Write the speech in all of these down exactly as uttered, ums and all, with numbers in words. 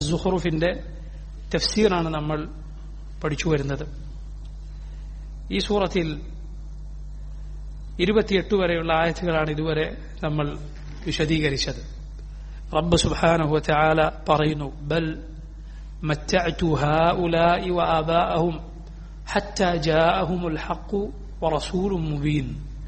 അസ്സുഖ്റുഫിന്റെ തഫ്സീറാണ് നമ്മൾ പഠിച്ചു വരുന്നത്. ഈ സൂറത്തിൽ ഇരുപത്തിയെട്ട് വരെയുള്ള ആയത്തുകളാണ് ഇതുവരെ നമ്മൾ വിശദീകരിച്ചത്. റബ്ബ് സുബ്ഹാനഹു വ തആല പറയുന്നു, ബൽ മത്തഅതു ഹഉലാഇ വആബാഅഹും ഹത്താ ജാഅഹുമുൽ ഹഖ് വറസൂലുൻ മുബീൻ.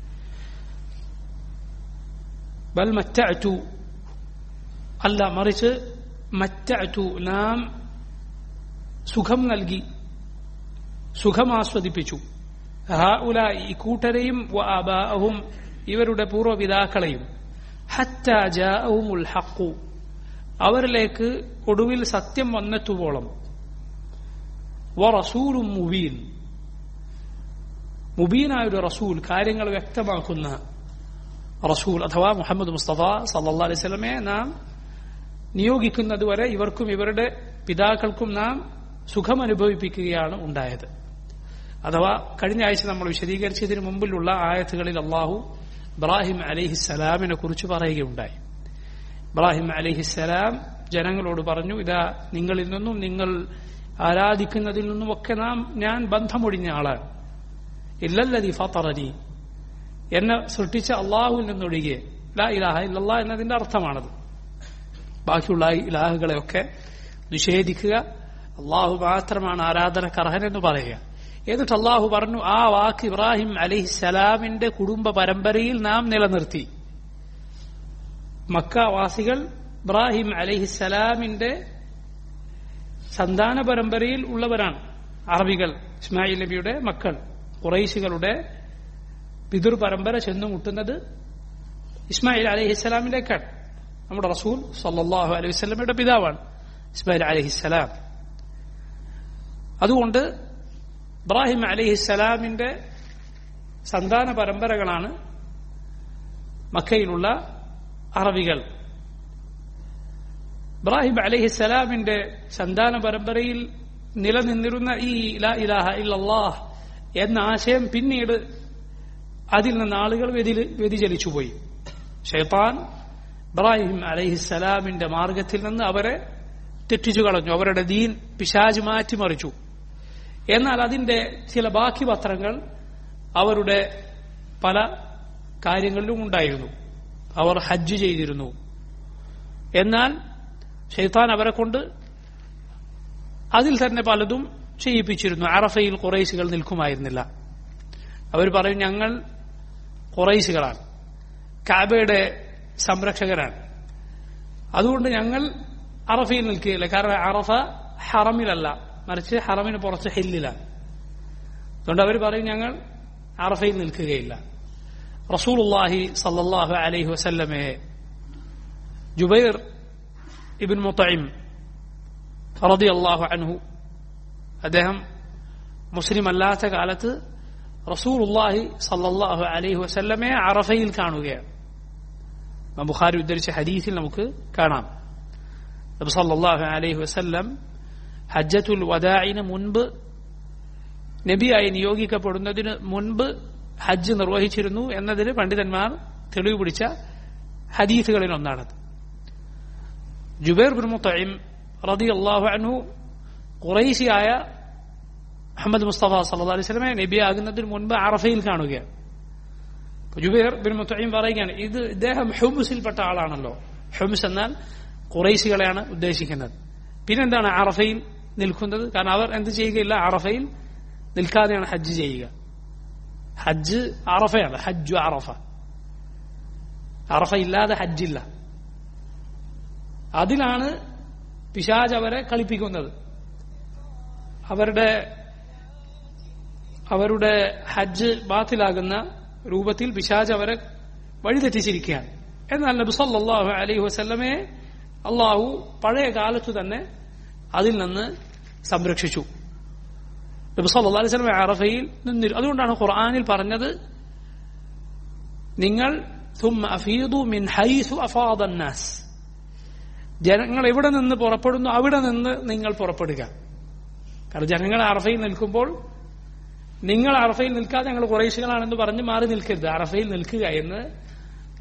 ബൽ മത്തഅതു അല്ല, മറിച്ച് മത്തഅതു നാം സുഖം നൽകി, സുഖമാസ്വദിപ്പിച്ചു, ഹഉലാഇ ഇക്കൂട്ടരെയും വആബാഅഹും ഇവരുടെ പൂർവ്വപിതാക്കളെയും, ഹത്താ ജാഅഹുമുൽ ഹഖ് അവരിലേക്ക് ഒടുവിൽ സത്യം വന്നെത്തുവോളം, വറസൂലുൻ മുബീൻ മുബീനായൊരു റസൂൽ, കാര്യങ്ങൾ വ്യക്തമാക്കുന്ന റസൂൽ അഥവാ മുഹമ്മദ് മുസ്തഫ സല്ലല്ലാഹു അലൈഹി വസല്ലമയെ നാം നിയോഗിക്കുന്നതുവരെ ഇവർക്കും ഇവരുടെ പിതാക്കൾക്കും നാം സുഖമനുഭവിപ്പിക്കുകയാണ് ഉണ്ടായത്. അഥവാ കഴിഞ്ഞ ആഴ്ച നമ്മൾ വിശദീകരിച്ചതിന് മുമ്പിലുള്ള ആയത്തുകളിൽ അള്ളാഹു ഇബ്രാഹിം അലൈഹിസ്സലാമിനെ കുറിച്ച് പറയുകയുണ്ടായി. ഇബ്രാഹിം അലൈഹിസ്സലാം ജനങ്ങളോട് പറഞ്ഞു, ഇതാ നിങ്ങളിൽ നിന്നും നിങ്ങൾ ആരാധിക്കുന്നതിൽ നിന്നുമൊക്കെ നാം ഞാൻ ബന്ധമൊഴിഞ്ഞ ആളാണ്. ഇല്ലല്ലദീ ഫതറനി, എന്നെ സൃഷ്ടിച്ച അള്ളാഹുവിൽ നിന്നൊഴികെ, ലാ ഇലാഹ ഇല്ലല്ലാഹ് എന്നതിന്റെ അർത്ഥമാണത്. ബാക്കിയുള്ള ഇലാഹുകളെയൊക്കെ നിഷേധിക്കുക, അള്ളാഹു മാത്രമാണ് ആരാധനക്കർഹനെന്ന് പറയുക. എന്നിട്ട് അള്ളാഹു പറഞ്ഞു, ആ വാക്ക് ഇബ്രാഹിം അലൈഹിസ്സലാമിന്റെ കുടുംബ പരമ്പരയിൽ നാം നിലനിർത്തി. മക്കവാസികൾ ഇബ്രാഹിം അലൈഹിസ്സലാമിന്റെ സന്താന പരമ്പരയിൽ ഉള്ളവരാണ്. അറബികൾ, ഇസ്മായിൽ നബിയുടെ മക്കൾ, ഖുറൈശികളുടെ പിതൃ പരമ്പര ചെന്നുമുട്ടുന്നത് ഇസ്മായിൽ അലൈഹിസ്സലാമിലേക്കാണ്. നമ്മുടെ റസൂൽ സല്ലല്ലാഹു അലൈഹി വസല്ലമയുടെ പിതാവാണ് ഇസ്മായിൽ അലൈഹിസ്സലാം. അതുകൊണ്ട് ഇബ്രാഹിം അലൈഹിസ്സലാമിന്റെ സന്താന പരമ്പരകളാണ് മക്കയിലുള്ള അറബികൾ. ഇബ്രാഹിം അലൈഹിസ്സലാമിന്റെ സന്താന പരമ്പരയിൽ നിലനിന്നിരുന്ന ഈ ലാ ഇലാഹ ഇല്ലല്ലാഹ് എന്ന ആശയം പിന്നീട് അതിൽ നിന്ന് ആളുകൾ വ്യതിചലിച്ചുപോയി. ശൈത്താൻ ഇബ്രാഹിം അലൈഹിസ്സലാമിന്റെ മാർഗത്തിൽ നിന്ന് അവരെ തെറ്റിച്ചു കളഞ്ഞു. അവരുടെ ദീൻ പിശാച് മാറ്റിമറിച്ചു. എന്നാൽ അതിന്റെ ചില ബാക്കി പത്രങ്ങൾ അവരുടെ പല കാര്യങ്ങളിലും ഉണ്ടായിരുന്നു. അവർ ഹജ്ജ് ചെയ്തിരുന്നു. എന്നാൽ ശൈത്താൻ അവരെ കൊണ്ട് അതിൽ തന്നെ പലതും ചെയ്യിപ്പിച്ചിരുന്നു. അറഫയിൽ ഖുറൈശികൾ നിൽക്കുമായിരുന്നില്ല. അവർ പറയും, ഞങ്ങൾ ഖുറൈശികളാണ്, കഅബയുടെ സംരക്ഷകരാണ്, അതുകൊണ്ട് ഞങ്ങൾ അറഫയിൽ നിൽക്കുകയില്ല. കാരണം അറഫ ഹറമിലല്ല, മറിച്ച് ഹറമിന് പുറത്ത് ഹില്ലിലാണ്. അതുകൊണ്ട് അവർ പറയും, ഞങ്ങൾ അറഫയിൽ നിൽക്കുകയില്ല. റസൂലുള്ളാഹി സല്ലല്ലാഹു അലൈഹി വസല്ലമയെ ജുബൈർ ഇബ്ൻ മുത്ഇം റളിയല്ലാഹു അൻഹു, അദ്ദേഹം മുസ്ലിം അല്ലാത്ത കാലത്ത് റസൂലുള്ളാഹി സല്ലല്ലാഹു അലൈഹി വസല്ലമയെ അറഫയിൽ കാണുകയാണ്. ബുഖാരി ഉദ്ധരിച്ച ഹദീസിൽ നമുക്ക് കാണാം, നബി സല്ലല്ലാഹു അലൈഹി വസല്ലം ഹജ്ജത്തുൽ വദാഇന് മുൻപ്, നബിയായി നിയോഗിക്കപ്പെടുന്നതിന് മുൻപ് ഹജ്ജ് നിർവഹിച്ചിരുന്നു എന്നതിന് പണ്ഡിതന്മാർ തെളിവ് പിടിച്ച ഹദീസുകളിൽ ഒന്നാണത്. ജുബൈർ ബിൻ മുത്ഇം റളിയല്ലാഹു അൻഹു ഖുറൈശിയായ മുഹമ്മദ് മുസ്തഫ സല്ലല്ലാഹു അലൈഹി വസല്ലമയെ നബിയാകുന്നതിന് മുൻപ് അറഫയിൽ കാണുകയാണ്. ജുബൈർ ബിൻ മുത്ഇം പറയുകയാണ്, ഇത് ഇദ്ദേഹം ഹുംസിൽപ്പെട്ട ആളാണല്ലോ. ഹുംസ് എന്നാൽ ഖുറൈശികളെയാണ് ഉദ്ദേശിക്കുന്നത്. പിന്നെന്താണ് അറഫയിൽ നിൽക്കുന്നത്? കാരണം അവർ എന്ത് ചെയ്യുകയില്ല, അറഫയിൽ നിൽക്കാതെയാണ് ഹജ്ജ് ചെയ്യുക. ഹജ്ജ് അറഫയാണ്, ഹജ്ജു അറഫ. അറഫ ഇല്ലാതെ ഹജ്ജില്ല. അതിലാണ് പിശാച് അവരെ കളിപ്പിക്കുന്നത്. അവരുടെ അവരുടെ ഹജ്ജ് ബാത്തിലാകുന്ന രൂപത്തിൽ പിശാച് അവരെ വഴിതെറ്റിച്ചിരിക്കുകയാണ്. എന്നാൽ നബി സല്ലല്ലാഹു അലൈഹി വസല്ലമയെ അള്ളാഹു പഴയ കാലത്തു തന്നെ അതിൽ നിന്ന് സംരക്ഷിച്ചു. നബി സല്ലല്ലാഹു അലൈഹി വസല്ലം അറഫയിൽ നിന്നിരുന്നു. അതുകൊണ്ടാണ് ഖുർആനിൽ പറഞ്ഞത്, നിങ്ങൾ ثم أفيضوا من حيث أفاض الناس, ജനങ്ങൾ എവിടെ നിന്ന് പുറപ്പെടുന്നു അവിടെ നിന്ന് നിങ്ങൾ പുറപ്പെടുക. കാരണം ജനങ്ങൾ അറഫയിൽ നിൽക്കുമ്പോൾ നിങ്ങൾ അറഫയിൽ നിൽക്കാതെ ഞങ്ങൾ ഖുറൈശികളാണെന്ന് പറഞ്ഞ് മാറി നിൽക്കരുത്. അറഫയിൽ നിൽക്കുക എന്ന്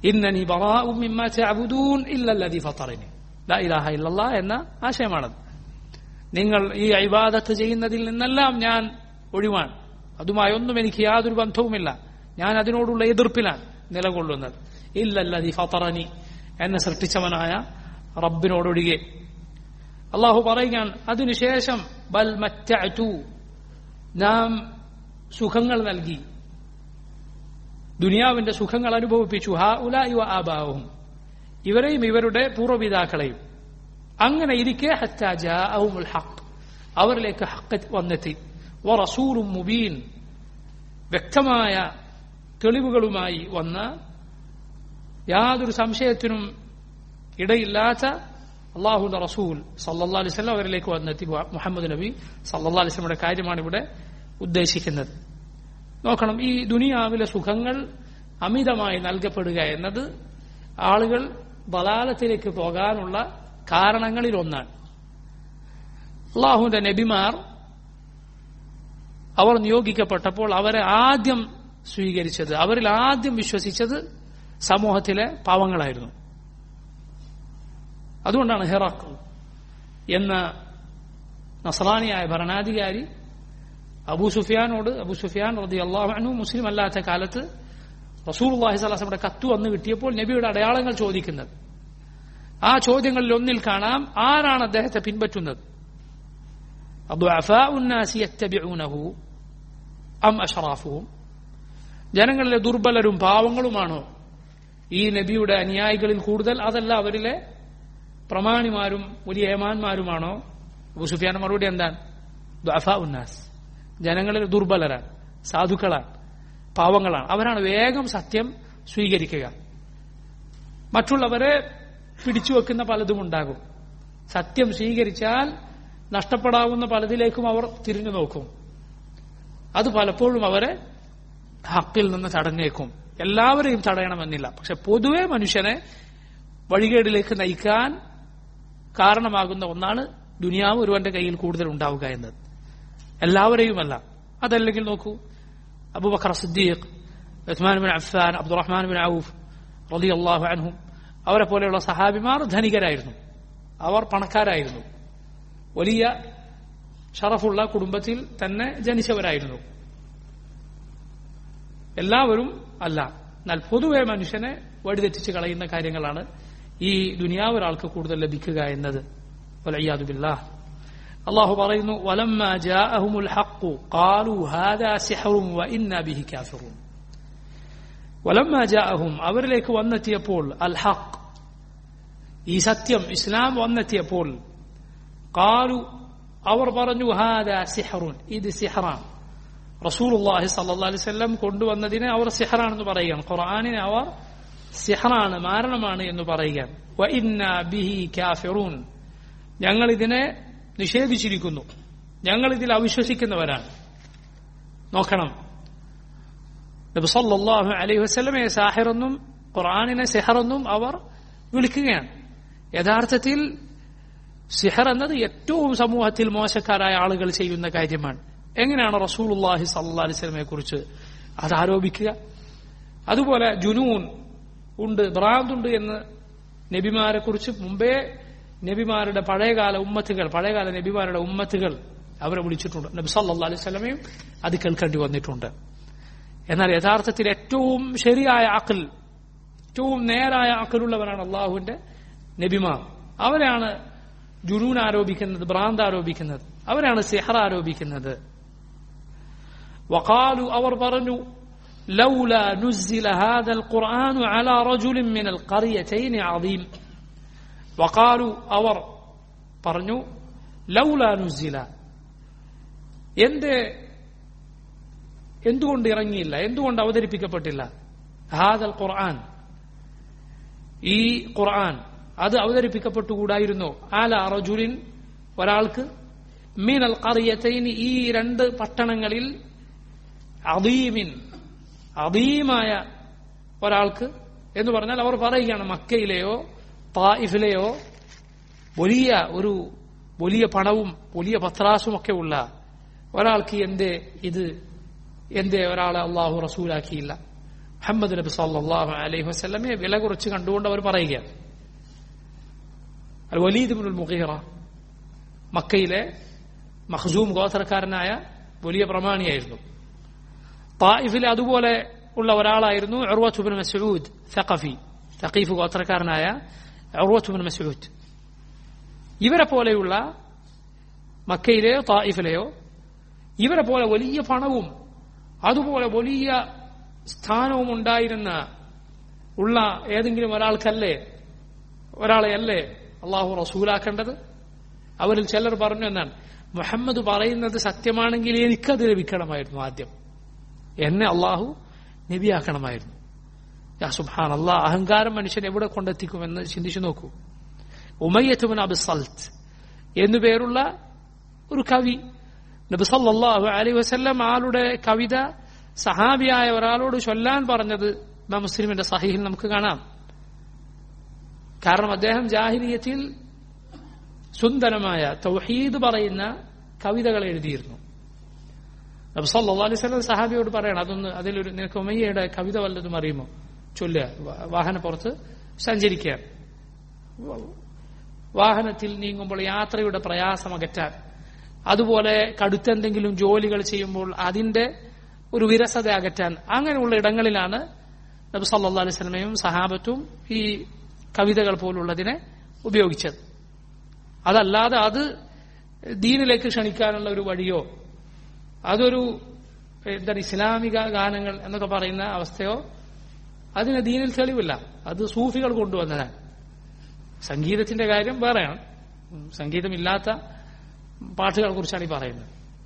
ഇന്നനി ബറാഉ മിമ്മാ തഅബുദൂൻ ഇല്ലല്ലദീ ഫതറനി. ലാ ഇലാഹ ഇല്ലല്ലാഹ് എന്ന ആശയമാണത്. നിങ്ങൾ ഈ ഇബാദത്ത് ചെയ്യുന്നതിൽ നിന്നെല്ലാം ഞാൻ ഒഴിവാണ്, അതുമായി ഒന്നും എനിക്ക് യാതൊരു ബന്ധവുമില്ല, ഞാൻ അതിനോടുള്ള എതിർപ്പിലാണ് നിലകൊള്ളുന്നത്. ഇല്ലല്ലദീ ഫതറനി എന്നെ സൃഷ്ടിച്ചവനായ റബ്ബിനോടൊഴികെ. അള്ളാഹു പറയുകയാണ് അതിനുശേഷം ബൽ മറ്റഅതു, നാം സുഖങ്ങൾ നൽകി, ദുനിയാവിന്റെ സുഖങ്ങൾ അനുഭവിപ്പിച്ചു. ഹഉലാഇ വആബാഉഹും, ഇവരെയും ഇവരുടെ പൂർവ്വപിതാക്കളെയും. അങ്ങനെ ഇരിക്കെ ഹത്താ ജാഅഹുൽ ഹഖ്, അവരിലേക്ക് ഹഖ് വന്നെത്തി. വറസൂലും മുബീൻ, വ്യക്തമായ തെളിവുകളുമായി വന്ന, യാതൊരു സംശയത്തിനും ഇടയില്ലാത്ത അള്ളാഹുവിന്റെ റസൂൽ സല്ലല്ലാഹു അലൈഹി വസല്ലം അവരിലേക്ക് വന്നെത്തി. മുഹമ്മദ് നബി സല്ലല്ലാഹു അലൈഹി വസല്ലമയുടെ കാര്യമാണ് ഇവിടെ ഉദ്ദേശിക്കുന്നത്. നോക്കണം, ഈ ദുനിയാവിലെ സുഖങ്ങൾ അമിതമായി നൽകപ്പെടുക എന്നത് ആളുകൾ ദലാലത്തിലേക്ക് പോകാനുള്ള കാരണങ്ങളിൽ ഒന്നാണ്. അള്ളാഹുവിന്റെ നബിമാർ അവർ നിയോഗിക്കപ്പെട്ടപ്പോൾ അവരെ ആദ്യം സ്വീകരിച്ചത്, അവരിൽ ആദ്യം വിശ്വസിച്ചത് സമൂഹത്തിലെ പാവങ്ങളായിരുന്നു. അതുകൊണ്ടാണ് ഹിറാഖ് എന്ന നസ്രാനിയായ ഭരണാധികാരി അബൂ സുഫിയാനോട്, അബൂ സുഫിയാൻ റളിയല്ലാഹു അൻഹു മുസ്ലിം അല്ലാത്ത കാലത്ത് റസൂലുള്ളാഹി സ്വല്ലല്ലാഹു അലൈഹി വസല്ലമയുടെ കത്ത് വന്നു കിട്ടിയപ്പോൾ നബിയുടെ അടയാളങ്ങൾ ചോദിക്കുന്നത്. ആ ചോദ്യങ്ങളിൽ ഒന്നിൽ കാണാം, ആരാണ് അദ്ദേഹത്തെ പിൻപറ്റുന്നത്? അദ്ദുഅഫാഉ الناس يتبعونه അം അശ്റാഫുഹും, ജനങ്ങളിലെ ദുർബലരും പാവങ്ങളുമാണോ ഈ നബിയുടെ അനുയായികളിൽ കൂടുതൽ, അതല്ല അവരിലെ പ്രമാണിമാരും വലിയ ഏമാന്മാരുമാണോ? അബൂ സുഫിയാൻ മറുപടി എന്താണ്? ദുഅഫാഉ الناس, ജനങ്ങളിൽ ദുർബലരാണ്, സാധുക്കളാണ്, പാവങ്ങളാണ്, അവരാണ് വേഗം സത്യം സ്വീകരിക്കുക. മറ്റുള്ളവരെ പിടിച്ചുവെക്കുന്ന പലതും ഉണ്ടാകും. സത്യം സ്വീകരിച്ചാൽ നഷ്ടപ്പെടാവുന്ന പലതിലേക്കും അവർ തിരിഞ്ഞു നോക്കും. അത് പലപ്പോഴും അവരെ ഹക്കിൽ നിന്ന് തടഞ്ഞേക്കും. എല്ലാവരെയും തടയണമെന്നില്ല, പക്ഷെ പൊതുവെ മനുഷ്യനെ വഴികേടിലേക്ക് നയിക്കാൻ കാരണമാകുന്ന ഒന്നാണ് ദുനിയാവ് ഒരുവന്റെ കയ്യിൽ കൂടുതൽ ഉണ്ടാവുക എന്നത്. എല്ലാവരെയുമല്ല. അതല്ലെങ്കിൽ നോക്കൂ, Abubakar Siddique, Usman bin Affan, Abdurahman bin Auf റളിയല്ലാഹു അൻഹും അവരെ പോലെയുള്ള സഹാബിമാർ ധനികരായിരുന്നു, അവർ പണക്കാരായിരുന്നു, വലിയ ഷറഫുള്ള കുടുംബത്തിൽ തന്നെ ജനിച്ചവരായിരുന്നു. എല്ലാവരും അല്ല, എന്നാൽ പൊതുവെ മനുഷ്യനെ വഴിതെറ്റിച്ച് കളയുന്ന കാര്യങ്ങളാണ് ഈ ദുനിയാവ് ഒരാൾക്ക് കൂടുതൽ ലഭിക്കുക എന്നത്. വലഇയാദു ബില്ലാഹ്. അല്ലാഹു പറയുന്നു, വലമ്മാ ജാഅഹുമുൽ ഹഖ് ഖാലൂ ഹാദാ സിഹ്റുൻ വഇന്നാ ബിഹി കാഫിറൂൻ. വലമ്മാ ജാഅഹും, അവരിലേക്ക് വന്നെത്തിയപ്പോൾ, അൽ ഹഖ്, ഈ സത്യം ഇസ്ലാം വന്നെത്തിയപ്പോൾ, ഖാലു, അവർ പറഞ്ഞു, ഹാദാ സിഹ്റുൻ, ഇത് സിഹ്റാണ്. റസൂലുള്ളാഹി സ്വല്ലല്ലാഹു അലൈഹി വസല്ലം കൊണ്ടുവന്നതിനെ അവർ സിഹ്റാണെന്ന് പറയുകയാണ്. ഖുർആനിനെ അവർ സിഹ്റാണ്, മാരണമാണ് എന്ന് പറയുകയാണ്. വഇന്നാ ബിഹി കാഫിറൂൻ, ഞങ്ങൾ ഇതിനെ നിഷേധിച്ചിരിക്കുന്നു, ഞങ്ങൾ ഇതിൽ അവിശ്വസിക്കുന്നവരാണ്. നോക്കണം, നബി സല്ലല്ലാഹു അലൈഹി വസല്ലമയെ സാഹിറെന്നും ഖുർആനിനെ സിഹറെന്നും അവർ വിളിക്കുകയാണ്. യഥാർത്ഥത്തിൽ സിഹർ എന്നത് ഏറ്റവും സമൂഹത്തിൽ മോശക്കാരായ ആളുകൾ ചെയ്യുന്ന കാര്യമാണ്. എങ്ങനെയാണ് റസൂലുള്ളാഹി സ്വല്ലല്ലാഹു അലൈഹി വസല്ലമയെ കുറിച്ച് അത് ആരോപിക്കുക? അതുപോലെ ജുനൂൻ ഉണ്ട്, ഭ്രാന്തുണ്ട് എന്ന് നബിമാരെ കുറിച്ച് മുമ്പേ നബിമാരുടെ പഴയകാല ഉമ്മത്തുകൾ, പഴയകാല നബിമാരുടെ ഉമ്മത്തുകൾ അവരെ വിളിച്ചിട്ടുണ്ട്. നബി സല്ലല്ലാഹു അലൈഹി വസല്ലമയും അത് കേൾക്കേണ്ടി വന്നിട്ടുണ്ട്. എന്നാൽ യഥാർത്ഥത്തിൽ ഏറ്റവും ശരിയായ അഖൽ, ഏറ്റവും നേരായ അഖലുള്ളവരാണ് അള്ളാഹുവിന്റെ നബിമാർ. അവരാണ് ജുനൂൻ ആരോപിക്കുന്നത്, ഭ്രാന്ത് ആരോപിക്കുന്നത്, അവരാണ് സിഹർ ആരോപിക്കുന്നത്. വഖാലു, അവർ പറഞ്ഞു, ലൗലാ നുസ്സില ഹാദൽ ഖുർആനു അലാ റജുലിൻ മിനൽ ഖറിയതൈനി അദീം. വഖാലു, അവർ പറഞ്ഞു, ലൗലാ നുസ്സില, എന്തേ എന്തുകൊണ്ട് ഇറങ്ങിയില്ല, എന്തുകൊണ്ട് അവതരിപ്പിക്കപ്പെട്ടില്ല, ഹാദൽ ഖുർആൻ, ഈ ഖുർആൻ അത് അവതരിപ്പിക്കപ്പെട്ടുകൂടായിരുന്നോ, അലാ റജുലിൻ, ഒരാൾക്ക്, മിനൽ ഖറിയതൈനി, ഈ രണ്ട് പട്ടണങ്ങളിൽ, അദീമിൻ, അദീമായ ഒരാൾക്ക് എന്ന് പറഞ്ഞാൽ അവർ പറയുകയാണ് മക്കയിലെയോ തായിഫിലെയോ വലിയ ഒരു വലിയ പണവും വലിയ പത്രാസും ഒക്കെ ഉള്ള ഒരാൾക്ക് എന്തേ ഇത് എന്തേ ഒരാളെ അള്ളാഹു റസൂലാക്കിയില്ല, മുഹമ്മദ് നബി സല്ലല്ലാഹു അലൈഹി വസല്ലമയെ വില കുറച്ച് കണ്ടുകൊണ്ട് അവർ പറയുകയാണ്. അൽ വലീദ് ഇബ്നുൽ മുഗീറ മക്കയിലെ മഖ്സൂം ഗോത്രക്കാരനായ വലിയ പ്രമാണിയായിരുന്നു. തായിഫിലെ അതുപോലെ ഉള്ള ഒരാളായിരുന്നു ഉർവത്ത് ഇബ്നു മസ്ഊദ് സഖഫി, തഖീഫ് ഗോത്രക്കാരനായ ഉർവത്ത് ഇബ്നു മസ്ഊദ്. ഇവരെ പോലെയുള്ള മക്കയിലെയോ തായിഫിലെയോ ഇവരെ പോലെ വലിയ പണവും അതുപോലെ വലിയ സ്ഥാനവും ഉണ്ടായിരുന്ന ഉള്ള ഏതെങ്കിലും ഒരാൾക്കല്ലേ ഒരാളെയല്ലേ അള്ളാഹു റസൂലാക്കേണ്ടത്? അവരിൽ ചിലർ പറഞ്ഞു എന്നാണ്, മുഹമ്മദ് പറയുന്നത് സത്യമാണെങ്കിൽ എനിക്കത് ലഭിക്കണമായിരുന്നു, ആദ്യം എന്നെ അള്ളാഹു നബിയാക്കണമായിരുന്നു. യാ സുബ്ഹാൻ അല്ലാഹ്, അഹങ്കാരം മനുഷ്യൻ എവിടെ കൊണ്ടെത്തിക്കുമെന്ന് ചിന്തിച്ചു നോക്കൂ. ഉമയ്യത്ത് ഇബ്നു അബി സൽത്ത് എന്നുപേരുള്ള ഒരു കവി നബി സല്ലല്ലാഹു അലൈഹി വസല്ലം ആളുടെ കവിത സഹാബിയായ ഒരാളോട് ചൊല്ലാൻ പറഞ്ഞത് ഇമാം മുസ്ലിമിന്റെ സഹീഹിൽ നമുക്ക് കാണാം. കാരണം അദ്ദേഹം ജാഹിലിയത്തിൽ സുന്ദരമായ തൗഹീദ് പറയുന്ന കവിതകൾ എഴുതിയിരുന്നു. നബി സല്ലല്ലാഹു അലൈഹി വസല്ലം സഹാബിയോട് പറയണം, അതൊന്ന് അതിലൊരു നിനക്ക് ഉമയ്യയുടെ കവിത വല്ലതും അറിയുമോ, ചൊല്ലുക. വാഹനപ്പുറത്ത് സഞ്ചരിക്കുകയാണ്, വാഹനത്തിൽ നീങ്ങുമ്പോൾ യാത്രയുടെ പ്രയാസം അകറ്റാൻ, അതുപോലെ കടുത്തെന്തെങ്കിലും ജോലികൾ ചെയ്യുമ്പോൾ അതിന്റെ ഒരു വിരസത അകറ്റാൻ, അങ്ങനെയുള്ള ഇടങ്ങളിലാണ് നബി സല്ലല്ലാഹു അലൈഹി വസല്ലമയും സഹാബത്തും ഈ കവിതകൾ പോലുള്ളതിനെ ഉപയോഗിച്ചത്. അതല്ലാതെ അത് ദീനിലേക്ക് ക്ഷണിക്കാനുള്ള ഒരു വഴിയോ അതൊരു എന്താണ് ഇസ്ലാമിക ഗാനങ്ങൾ എന്നൊക്കെ പറയുന്ന അവസ്ഥയോ അതിന് ദീനിൽ തെളിവില്ല. അത് സൂഫികൾ കൊണ്ടുവന്നതാണ്. സംഗീതത്തിന്റെ കാര്യം വേറെയാണ്, സംഗീതമില്ലാത്ത പാട്ടുകളെ കുറിച്ചാണ് ഈ പറയുന്നത്.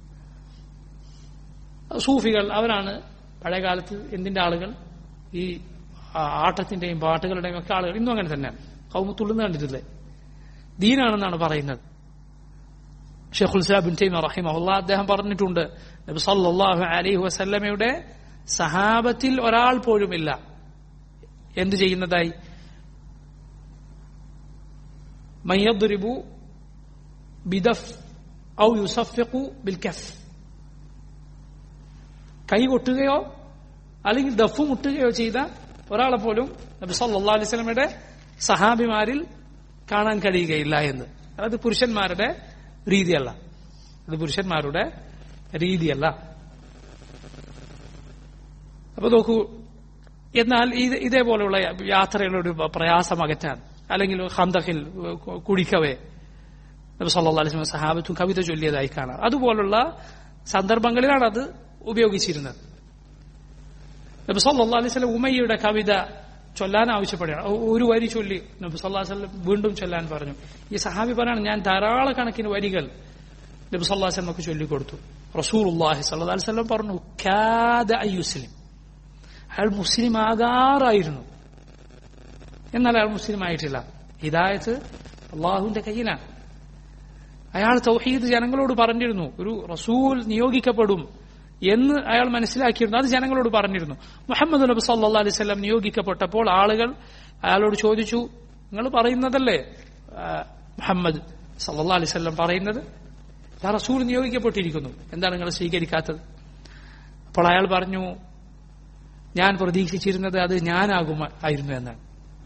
സൂഫികൾ അവരാണ് പഴയകാലത്ത് എന്തിന്റെ ആളുകൾ, ഈ ആട്ടത്തിന്റെയും പാട്ടുകളുടെയും ഒക്കെ ആളുകൾ. ഇന്നും അങ്ങനെ തന്നെയാണ്. കൗമുത്തുള്ളുന്ന് കണ്ടിട്ടില്ലേ? ദീനാണെന്നാണ് പറയുന്നത്. ഷെയ്ഖുൽ ഇസ്ലാം ഇബ്നു തൈമിയ്യ റഹിമഹുല്ലാഹ് അദ്ദേഹം പറഞ്ഞിട്ടുണ്ട്, നബി സല്ലല്ലാഹു അലൈഹി വസല്ലമയുടെ സഹാബത്തിൽ ഒരാൾ പോലുമില്ല എന്ത് ചെയ്യുന്നതായി മൻ യദ്രിബു ബിദഫ് ഔ യുസഫിഖു ബിൽകഫ്, കൈ കൊട്ടുകയോ അല്ലെങ്കിൽ ദഫ് മുട്ടുകയോ ചെയ്ത ഒരാളെ പോലും നബി സല്ലല്ലാഹു അലൈഹി വസല്ലമയുടെ സഹാബിമാരിൽ കാണാൻ കഴിയുകയില്ല എന്ന്. അത് പുരുഷന്മാരുടെ രീതിയല്ല, അത് പുരുഷന്മാരുടെ രീതിയല്ല. അപ്പൊ നോക്കൂ, എന്നാൽ ഇത് ഇതേപോലെയുള്ള യാത്രകളുടെ ഒരു പ്രയാസം അകറ്റാൻ, അല്ലെങ്കിൽ ഖന്തഖിൽ കുടിക്കവേ നബി സല്ലല്ലാഹു അലൈഹി വസല്ലം സഹാബത്തും കവിത ചൊല്ലിയതായി കാണാം. അതുപോലുള്ള സന്ദർഭങ്ങളിലാണ് അത് ഉപയോഗിച്ചിരുന്നത്. നബി സല്ലല്ലാഹു അലൈഹി വസല്ലം ഉമയ്യയുടെ കവിത ചൊല്ലാൻ ആവശ്യപ്പെടുകയാണ്. ഒരു വരി ചൊല്ലി നബി സല്ലല്ലാഹു അലൈഹി വസല്ലം വീണ്ടും ചൊല്ലാൻ പറഞ്ഞു. ഈ സഹാബി പറയാണ്, ഞാൻ ധാരാളക്കണക്കിന് വരികൾ നബി സല്ലല്ലാഹു അലൈഹി വസല്ലം ചൊല്ലിക്കൊടുത്തു. റസൂലുള്ളാഹി സ്വല്ലല്ലാഹു അലൈഹി വസല്ലം പറഞ്ഞു, കാദ അയ്യുസ്ലിം, അയാൾ മുസ്ലിം ആകാറായിരുന്നു, എന്നാൽ അയാൾ മുസ്ലിം ആയിട്ടില്ല. ഹിദായത്ത് അള്ളാഹുവിന്റെ കയ്യിലാണ്. അയാൾ തൗഹീദ് ജനങ്ങളോട് പറഞ്ഞിരുന്നു. ഒരു റസൂൽ നിയോഗിക്കപ്പെടും എന്ന് അയാൾ മനസ്സിലാക്കിയിരുന്നു, അത് ജനങ്ങളോട് പറഞ്ഞിരുന്നു. മുഹമ്മദ് നബി സല്ലല്ലാഹു അലൈഹി വസല്ലം നിയോഗിക്കപ്പെട്ടപ്പോൾ ആളുകൾ അയാളോട് ചോദിച്ചു, നിങ്ങൾ പറയുന്നതല്ലേ മുഹമ്മദ് സല്ലല്ലാഹു അലൈഹി വസല്ലം പറയുന്നത്? ആ റസൂൽ നിയോഗിക്കപ്പെട്ടിരിക്കുന്നു, എന്താണ് നിങ്ങൾ സ്വീകരിക്കാത്തത്? അപ്പോൾ അയാൾ പറഞ്ഞു, ഞാൻ പ്രതീക്ഷിച്ചിരുന്നത് അത് ഞാനാകും ആയിരുന്നു എന്നാണ്.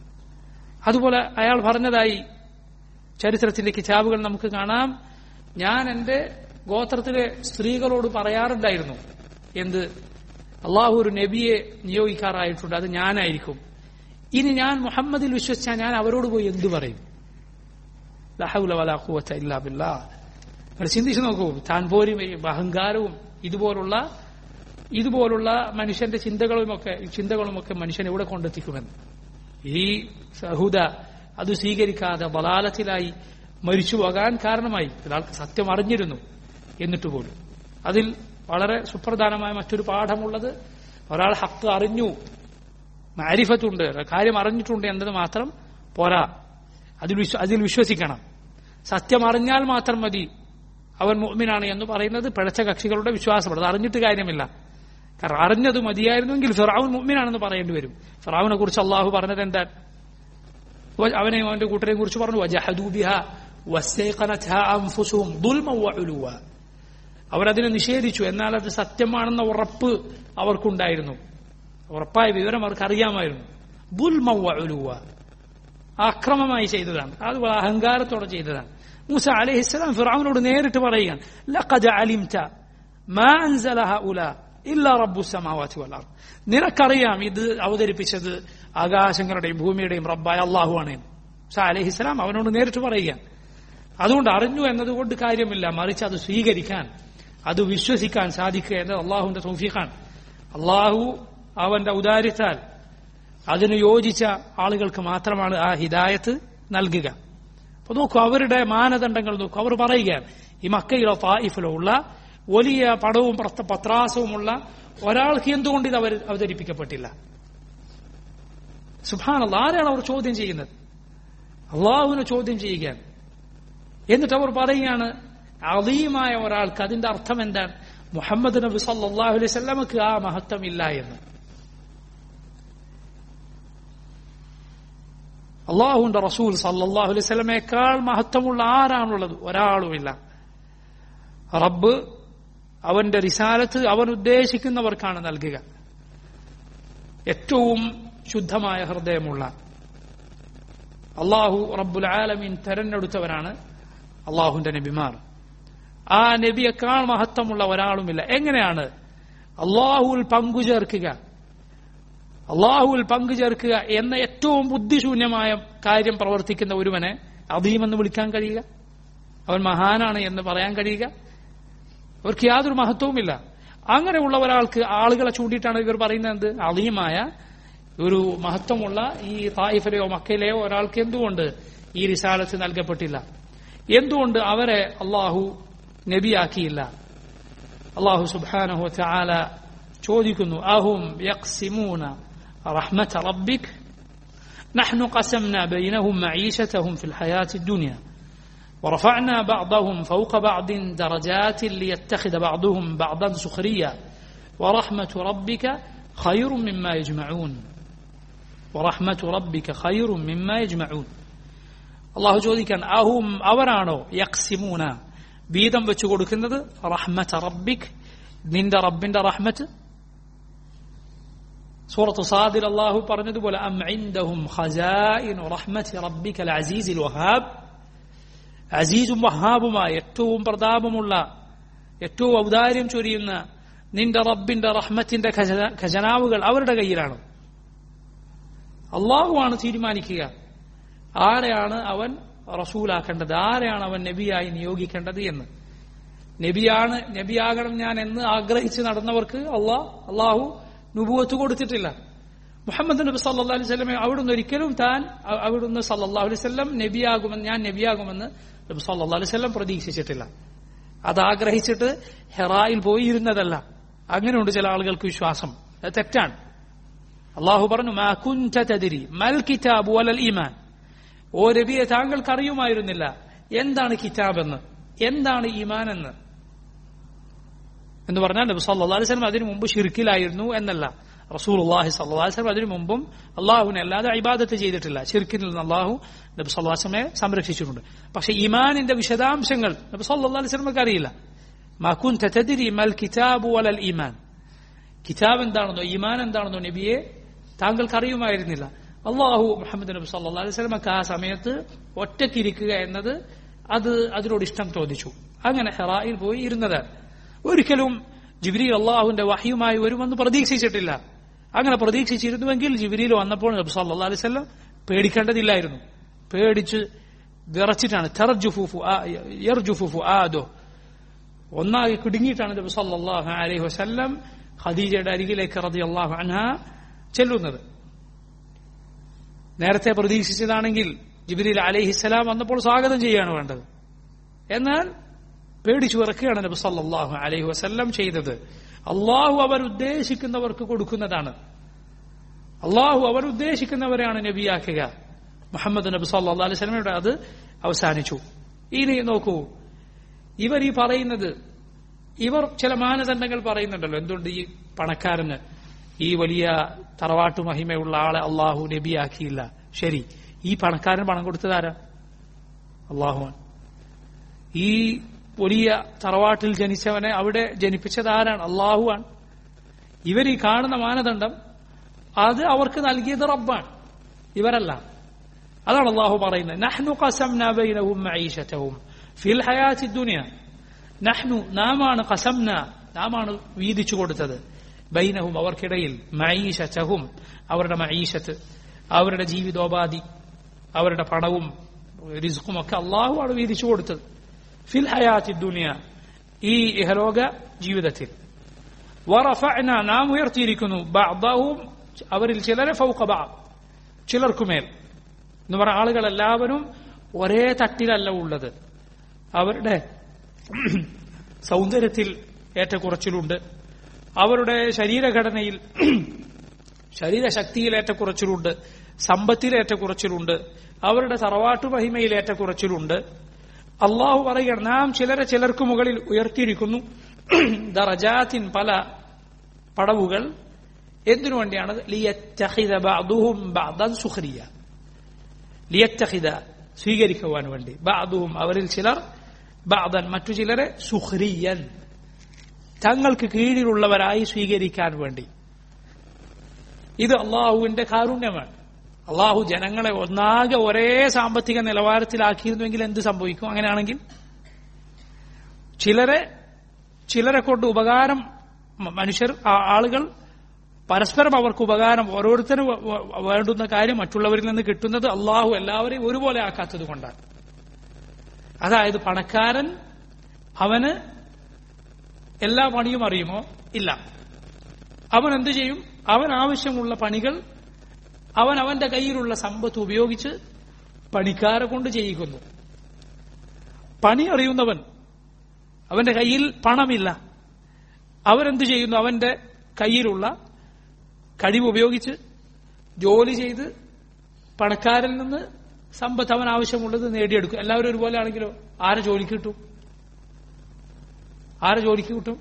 അതുപോലെ അയാൾ പറഞ്ഞതായി ചരിത്രത്തിന്റെ കിതാബുകൾ നമുക്ക് കാണാം, ഞാൻ എന്റെ ഗോത്രത്തിലെ സ്ത്രീകളോട് പറയാറുണ്ടായിരുന്നു, എന്ത്, അള്ളാഹു ഒരു നബിയെ നിയോഗിക്കാറായിട്ടുണ്ട്, അത് ഞാനായിരിക്കും. ഇനി ഞാൻ മുഹമ്മദിൽ വിശ്വസിച്ചാൽ ഞാൻ അവരോട് പോയി എന്തു പറയും? ലാ ഹൗല വലാ ഖുവത ഇല്ലാ ബില്ലാഹ്. നിങ്ങൾ ചിന്തിച്ചു നോക്കൂ, താൻ പോരും അഹങ്കാരവും ഇതുപോലുള്ള ഇതുപോലുള്ള മനുഷ്യന്റെ ചിന്തകളുമൊക്കെ ചിന്തകളുമൊക്കെ മനുഷ്യൻ എവിടെ കൊണ്ടെത്തിക്കുമെന്ന്. ഈ സഹുദ അത് സ്വീകരിക്കാതെ ബലാലത്തിലായി മരിച്ചു പോകാൻ കാരണമായി. ഒരാൾക്ക് സത്യം അറിഞ്ഞിരുന്നു എന്നിട്ട് പോലും. അതിൽ വളരെ സുപ്രധാനമായ മറ്റൊരു പാഠമുള്ളത്, ഒരാൾ ഹക്ക് അറിഞ്ഞു, മാരിഫത്തുണ്ട്, കാര്യം അറിഞ്ഞിട്ടുണ്ട് എന്നത് മാത്രം പോരാ, അതിൽ അതിൽ വിശ്വസിക്കണം. സത്യം അറിഞ്ഞാൽ മാത്രം മതി അവൻ മുഅ്മിനാണ് എന്ന് പറയുന്നത് പിഴച്ച കക്ഷികളുടെ വിശ്വാസമാണ്. അത് അറിഞ്ഞിട്ട് കാര്യമില്ല. കാരണം അറിഞ്ഞത് മതിയായിരുന്നുവെങ്കിൽ ഫിറഔൻ മുഅ്മിനാണെന്ന് പറയേണ്ടി വരും. ഫിറഔനെ കുറിച്ച് അള്ളാഹു പറഞ്ഞത് എന്താ? അവനെയും അവന്റെ കൂട്ടരെയും കുറിച്ച് പറഞ്ഞു, വജഹദൂ ബിഹാ വസ്തൈഖനത്ഹാ അൻഫുസുഹും ദുൽമൻ വഉലുവ. അവരതിനെ നിഷേധിച്ചു, എന്നാൽ അത് സത്യമാണെന്ന ഉറപ്പ് അവർക്കുണ്ടായിരുന്നു. ഉറപ്പായ വിവരം അവർക്ക് അറിയാമായിരുന്നു. ദുൽമൻ വഉലുവ, അക്രമമായി ചെയ്തതാണ്, അത് അഹങ്കാരത്തോടെ ചെയ്തതാണ്. മൂസ അലൈഹിസ്സലാം ഫിർഔനോട് നേരിട്ട് പറയുകയാണ്, ലഖദ് അലിംത മാ അൻസല ഹഉലാ ഇല്ലാ റബ്ബുസ് സമാവാതി വൽ അർദ്, നിനക്കറിയാം ഇത് അവതരിപ്പിച്ചത് ആകാശങ്ങളുടെയും ഭൂമിയുടെയും റബ്ബായ അല്ലാഹുവാണ്. മൂസ അലൈഹിസ്സലാം അവനോട് നേരിട്ട് പറയുകയാണ്. അതുകൊണ്ട് അറിഞ്ഞു എന്നതുകൊണ്ട് കാര്യമില്ല, മറിച്ച് അത് സ്വീകരിക്കാൻ, അത് വിശ്വസിക്കാൻ സാധിക്കുക എന്നത് അള്ളാഹുവിന്റെ തൗഫീഖാണ്. അള്ളാഹു അവന്റെ ഔദാര്യത്താൽ അതിന് യോജിച്ച ആളുകൾക്ക് മാത്രമാണ് ആ ഹിദായത്ത് നൽകുക. അപ്പൊ നോക്കൂ, അവരുടെ മാനദണ്ഡങ്ങൾ നോക്കൂ. അവർ പറയുകയാണ്, ഈ മക്കയിലോ തായിഫിലോ ഉള്ള വലിയ പടവും പത്രാസവുമുള്ള ഒരാൾക്ക് എന്തുകൊണ്ട് ഇത് അവർ അവതരിപ്പിക്കപ്പെട്ടില്ല? സുബ്ഹാനല്ലാഹ്, ആരാണ് അവർ ചോദ്യം ചെയ്യുന്നത്? അള്ളാഹുവിനെ ചോദ്യം ചെയ്യുകയാണ്. എന്നിട്ട് അവർ പറയുകയാണ്, അദീമായ ഒരാൾക്ക്, അതിന്റെ അർത്ഥം എന്താണ്? മുഹമ്മദ് നബി സല്ലല്ലാഹു അലൈഹി വസല്ലമക്ക് ആ മഹത്വം ഇല്ല എന്ന്. അള്ളാഹുവിന്റെ റസൂൽ സല്ലല്ലാഹു അലൈഹി വസല്ലമയേക്കാൾ മഹത്വമുള്ള ആരാണുള്ളത്? ഒരാളുമില്ല. റബ്ബ് അവന്റെ റിസാലത്ത് അവൻ ഉദ്ദേശിക്കുന്നവർക്കാണ് നൽകുക. ഏറ്റവും ശുദ്ധമായ ഹൃദയമുള്ള അള്ളാഹു റബ്ബുൽ ആലമീൻ തെരഞ്ഞെടുത്തവരാണ് അള്ളാഹുവിന്റെ നബിമാർ. ആ നബിയേക്കാൾ മഹത്വമുള്ള ഒരാളുമില്ല. എങ്ങനെയാണ് അള്ളാഹുവിൽ പങ്കുചേർക്കുക, അള്ളാഹുവിൽ പങ്കുചേർക്കുക എന്ന ഏറ്റവും ബുദ്ധിശൂന്യമായ കാര്യം പ്രവർത്തിക്കുന്ന ഒരുവനെ അദീമെന്ന് വിളിക്കാൻ കഴിയുക? അവൻ മഹാനാണ് എന്ന് പറയാൻ കഴിയുക? അവർക്ക് യാതൊരു മഹത്വവുമില്ല. അങ്ങനെയുള്ള ഒരാൾക്ക് ആളുകളെ ചൂണ്ടിയിട്ടാണ് ഇവർ പറയുന്നത് അദീമായ ഒരു മഹത്വമുള്ള ഈ തായിഫിലെയോ മക്കയിലെയോ ഒരാൾക്ക് എന്തുകൊണ്ട് ഈ റിസാലത്ത് നൽകപ്പെട്ടില്ല? എന്തുകൊണ്ട് അവരെ അള്ളാഹു നബിയാക്കിയില്ല? അള്ളാഹു സുബ്ഹാനഹു വ തആല ചോദിക്കുന്നു, അഹും യഖ്സിമൂന റഹ്മത റബ്ബിക് നഹ്നു ഖസംനാ ബൈനഹും മഈശതഹും ഫിൽ ഹയാത്തി ദുനിയ ورفعنا بعضهم فوق بعض درجات ليتخذ بعضهم بعضا سخريا ورحمة ربك خير مما يجمعون ورحمة ربك خير مما يجمعون. അള്ളാഹു ചോദിക്കാൻ, അഹും അവരാണോ യഖ്സിമൂന വീതം വെച്ചു കൊടുക്കുന്നത് റഹ്മത റബ്ബിക് നിന്റെ റബ്ബിന്റെ റഹ്മത്ത്? സൂറത്ത് സാദിൽ അള്ളാഹു പറഞ്ഞതുപോലെ അം ഇൻദഹും ഖസായിനു റഹ്മതി റബ്ബികൽ അസീസിൽ വഹാബ്, അസീസും വഹാബുമായ ഏറ്റവും പ്രതാപമുള്ള ഏറ്റവും ഔദാര്യം ചൊരിയുന്ന നിന്റെ റബ്ബിന്റെ റഹ്മത്തിന്റെ ഖജനാവുകൾ അവരുടെ കയ്യിലാണ്. അള്ളാഹുവാണ് തീരുമാനിക്കുക ആരെയാണ് അവൻ റസൂലാക്കേണ്ടത്, ആരെയാണ് അവൻ നബിയായി നിയോഗിക്കേണ്ടത് എന്ന്. നബിയാണ് നബിയാകണം ഞാൻ എന്ന് ആഗ്രഹിച്ച് നടന്നവർക്ക് അള്ളാഹ് അള്ളാഹു നുബുവത്ത് കൊടുത്തിട്ടില്ല. മുഹമ്മദ് നബി സല്ലല്ലാഹു അലൈഹി വസല്ലം അവിടുന്ന് ഒരിക്കലും താൻ അവിടുന്ന് സല്ലല്ലാഹു അലൈഹി വസല്ലം നബിയാകുമെന്ന് ഞാൻ നബിയാകുമെന്ന് നബി സല്ലല്ലാഹു അലൈഹി വസല്ലം പ്രതീക്ഷിച്ചിട്ടില്ല. അത് ആഗ്രഹിച്ചിട്ട് ഹെറായിൽ പോയി ഇരുന്നതല്ല. അങ്ങനെയുണ്ട് ചില ആളുകൾക്ക് വിശ്വാസം, അത് തെറ്റാണ്. അള്ളാഹു പറഞ്ഞു, മാ കുൻത തദ്രി മൽ കിതാബു വലൽ ഈമാൻ, ഓ നബിയെ താങ്കൾക്ക് അറിയുമായിരുന്നില്ല എന്താണ് കിതാബ് എന്ന്, എന്താണ് ഈമാൻ എന്ന്. എന്ന് പറഞ്ഞാൽ നബി സല്ലല്ലാഹു അലൈഹി വസല്ലം അതിനു മുമ്പ് ശിർക്കിലായിരുന്നു എന്നല്ല. റസൂലുള്ളാഹി സ്വല്ലല്ലാഹു അലൈഹി വസല്ലം അതിനു മുമ്പും അള്ളാഹുവിനെ അല്ലാതെ ഇബാദത്ത് ചെയ്തിട്ടില്ല. ശിർക്കിൽ നിന്ന് അള്ളാഹു നബി സല്ലല്ലാഹു അലൈഹി വസല്ലമയെ സംരക്ഷിച്ചിട്ടുണ്ട്. പക്ഷെ ഈമാനിന്റെ വിശദാംശങ്ങൾ നബി സല്ലല്ലാഹു അലൈഹി വസല്ലമക്ക് അറിയില്ല. മാ കുൻത തദ്രി മൽ കിതാബു വലൽ ഈമാൻ, കിതാബ് എന്താണെന്നോ ഈമാൻ എന്താണെന്നോ നബിയെ താങ്കൾക്ക് അറിയുമായിരുന്നില്ല. അള്ളാഹു മുഹമ്മദ് നബി സല്ലല്ലാഹു അലൈഹി വസല്ലമക്ക് ആ സമയത്ത് ഒറ്റയ്ക്കിരിക്കുക എന്നത് അത് അതിനോട് ഇഷ്ടം തോന്നിച്ചു. അങ്ങനെ ഹെറായിൽ പോയി ഇരുന്നത്. ഒരിക്കലും ജിബ്രീൽ അള്ളാഹുവിന്റെ വഹ്യുമായി വരുമെന്ന് പ്രതീക്ഷിച്ചിട്ടില്ല. അങ്ങനെ പ്രതീക്ഷിച്ചിരുന്നുവെങ്കിൽ ജിബ്രീൽ വന്നപ്പോൾ നബി സല്ലല്ലാഹു അലൈഹി വസല്ലം പേടിക്കേണ്ടതില്ലായിരുന്നു. പേടിച്ച് വിറച്ചിട്ടാണ് യർജുഫു ഒന്നാകെ കുടുങ്ങിയിട്ടാണ് നബി സല്ലല്ലാഹു അലൈഹി വസല്ലം ഖദീജയുടെ അരികിലേക്ക് റളിയല്ലാഹു അൻഹാ ചെല്ലുന്നത്. നേരത്തെ പ്രതീക്ഷിച്ചതാണെങ്കിൽ ജിബ്രീൽ അലൈഹിസ്സലാം വന്നപ്പോൾ സ്വാഗതം ചെയ്യാണ് വേണ്ടത്. എന്നാൽ പേടിച്ചു വിറക്കുകയാണ് നബി സല്ലല്ലാഹു അലൈഹി വസല്ലം ചെയ്തത്. അള്ളാഹു അവർ ഉദ്ദേശിക്കുന്നവർക്ക് കൊടുക്കുന്നതാണ്. അള്ളാഹു അവർ ഉദ്ദേശിക്കുന്നവരെയാണ് നബിയാക്കുക. മുഹമ്മദ് നബി സല്ലല്ലാഹു അലൈഹി വസല്ലമയുടെ അത് അവസാനിച്ചു. ഇനി നോക്കൂ, ഇവർ ഈ പറയുന്നത്, ഇവർ ചില മാനദണ്ഡങ്ങൾ പറയുന്നുണ്ടല്ലോ. എന്തുകൊണ്ട് ഈ പണക്കാരന്, ഈ വലിയ തറവാട്ടു മഹിമയുള്ള ആളെ അള്ളാഹു നബിയാക്കിയില്ല? ശരി, ഈ പണക്കാരൻ പണം കൊടുത്തതാരാ? അള്ളാഹുവാൻ. ഈ വലിയ തറവാട്ടിൽ ജനിച്ചവനെ അവിടെ ജനിപ്പിച്ചത് ആരാണ്? അള്ളാഹുവാൻ. ഇവർ ഈ കാണുന്ന മാനദണ്ഡം അത് അവർക്ക് നൽകിയത് റബ്ബാണ്, ഇവരല്ല. അതാണ് അല്ലാഹു പറയുന്നത്, നഹ്നു ഖസംനാ ബൈനഹും മഈശതഹും ഫിൽ ഹയാത്തി ദുനിയ. നഹ്നു നാമാണ്, ഖസംന നാമാണ് വീതിച്ചു കൊടുത്തത്, ബൈനഹും അവർക്കിടയിൽ, മഈശതഹും അവരുടെ മഈശത്ത്, അവരുടെ ജീവിതോപാധി, അവരുടെ പണവും റിസ്ഖും ഒക്കെ അല്ലാഹു ആണ് വീതിച്ചു കൊടുത്തത്. ഫിൽ ഹയാത്തി ദുനിയ, ഈ ഇഹലോക ജീവിതത്തിൽ. വറഫഅനാ നാം ഉയർത്തിയിരിക്കുന്നു, ബഅദഹും അവരിൽ ചിലരെ ഫൗഖ ബഅദ് ചിലർക്കുമേൽ എന്ന് പറഞ്ഞ ആളുകൾ എല്ലാവരും ഒരേ തട്ടിലല്ല ഉള്ളത്. അവരുടെ സൗന്ദര്യത്തിൽ ഏറ്റക്കുറച്ചിലുണ്ട്, അവരുടെ ശരീരഘടനയിൽ ശരീരശക്തിയിൽ ഏറ്റക്കുറച്ചിലുണ്ട്, സമ്പത്തിൽ ഏറ്റക്കുറച്ചിലുണ്ട്, അവരുടെ തറവാട്ടു മഹിമയിൽ ഏറ്റക്കുറച്ചിലുണ്ട്. അള്ളാഹു പറയുകയാണ്, നാം ചിലരെ ചിലർക്ക് മുകളിൽ ഉയർത്തിയിരിക്കുന്നു, ദറജാത്തിൻ പല പടവുകൾ. എന്തിനു വേണ്ടിയാണ്? ലിയത്തഖിദ ബഅദുഹും ബഅദൻ സുഖ്രിയ, ലിയത്തഖിദ സ്വീകരിക്കുവാൻ വേണ്ടി, ബഅദുഹും അവരിൽ ചിലർ, ബഅദൻ മറ്റു ചിലരെ, സുഖ്രിയൻ തങ്ങൾക്ക് കീഴിലുള്ളവരായി സ്വീകരിക്കാൻ വേണ്ടി. ഇത് അള്ളാഹുവിന്റെ കാരുണ്യമാണ്. അള്ളാഹു ജനങ്ങളെ ഒന്നാകെ ഒരേ സാമ്പത്തിക നിലവാരത്തിലാക്കിയിരുന്നുവെങ്കിൽ എന്ത് സംഭവിക്കും? അങ്ങനെയാണെങ്കിൽ ചിലരെ ചിലരെ കൊണ്ട് ഉപകാരം, മനുഷ്യർ ആളുകൾ പരസ്പരം അവർക്ക് ഉപകാരം, ഓരോരുത്തരും വേണ്ടുന്ന കാര്യം മറ്റുള്ളവരിൽ നിന്ന് കിട്ടുന്നത് അള്ളാഹു എല്ലാവരെയും ഒരുപോലെ ആക്കാത്തത് കൊണ്ടാണ്. അതായത് പണക്കാരൻ അവന് എല്ലാ പണിയും അറിയുമോ? ഇല്ല. അവൻ എന്തു ചെയ്യും? അവൻ ആവശ്യമുള്ള പണികൾ അവൻ അവന്റെ കയ്യിലുള്ള സമ്പത്ത് ഉപയോഗിച്ച് പണിക്കാരെ കൊണ്ട് ചെയ്യിക്കുന്നു. പണി അറിയുന്നവൻ, അവന്റെ കയ്യിൽ പണമില്ല, അവരെന്തു ചെയ്യുന്നു? അവന്റെ കയ്യിലുള്ള കഴിവ് ഉപയോഗിച്ച് ജോലി ചെയ്ത് പണക്കാരിൽ നിന്ന് സമ്പത്ത് അവൻ ആവശ്യമുള്ളത് നേടിയെടുക്കും. എല്ലാവരും ഒരുപോലെ ആണെങ്കിലോ ആരെ ജോലിക്ക് കിട്ടും? ആരെ ജോലിക്ക് കിട്ടും?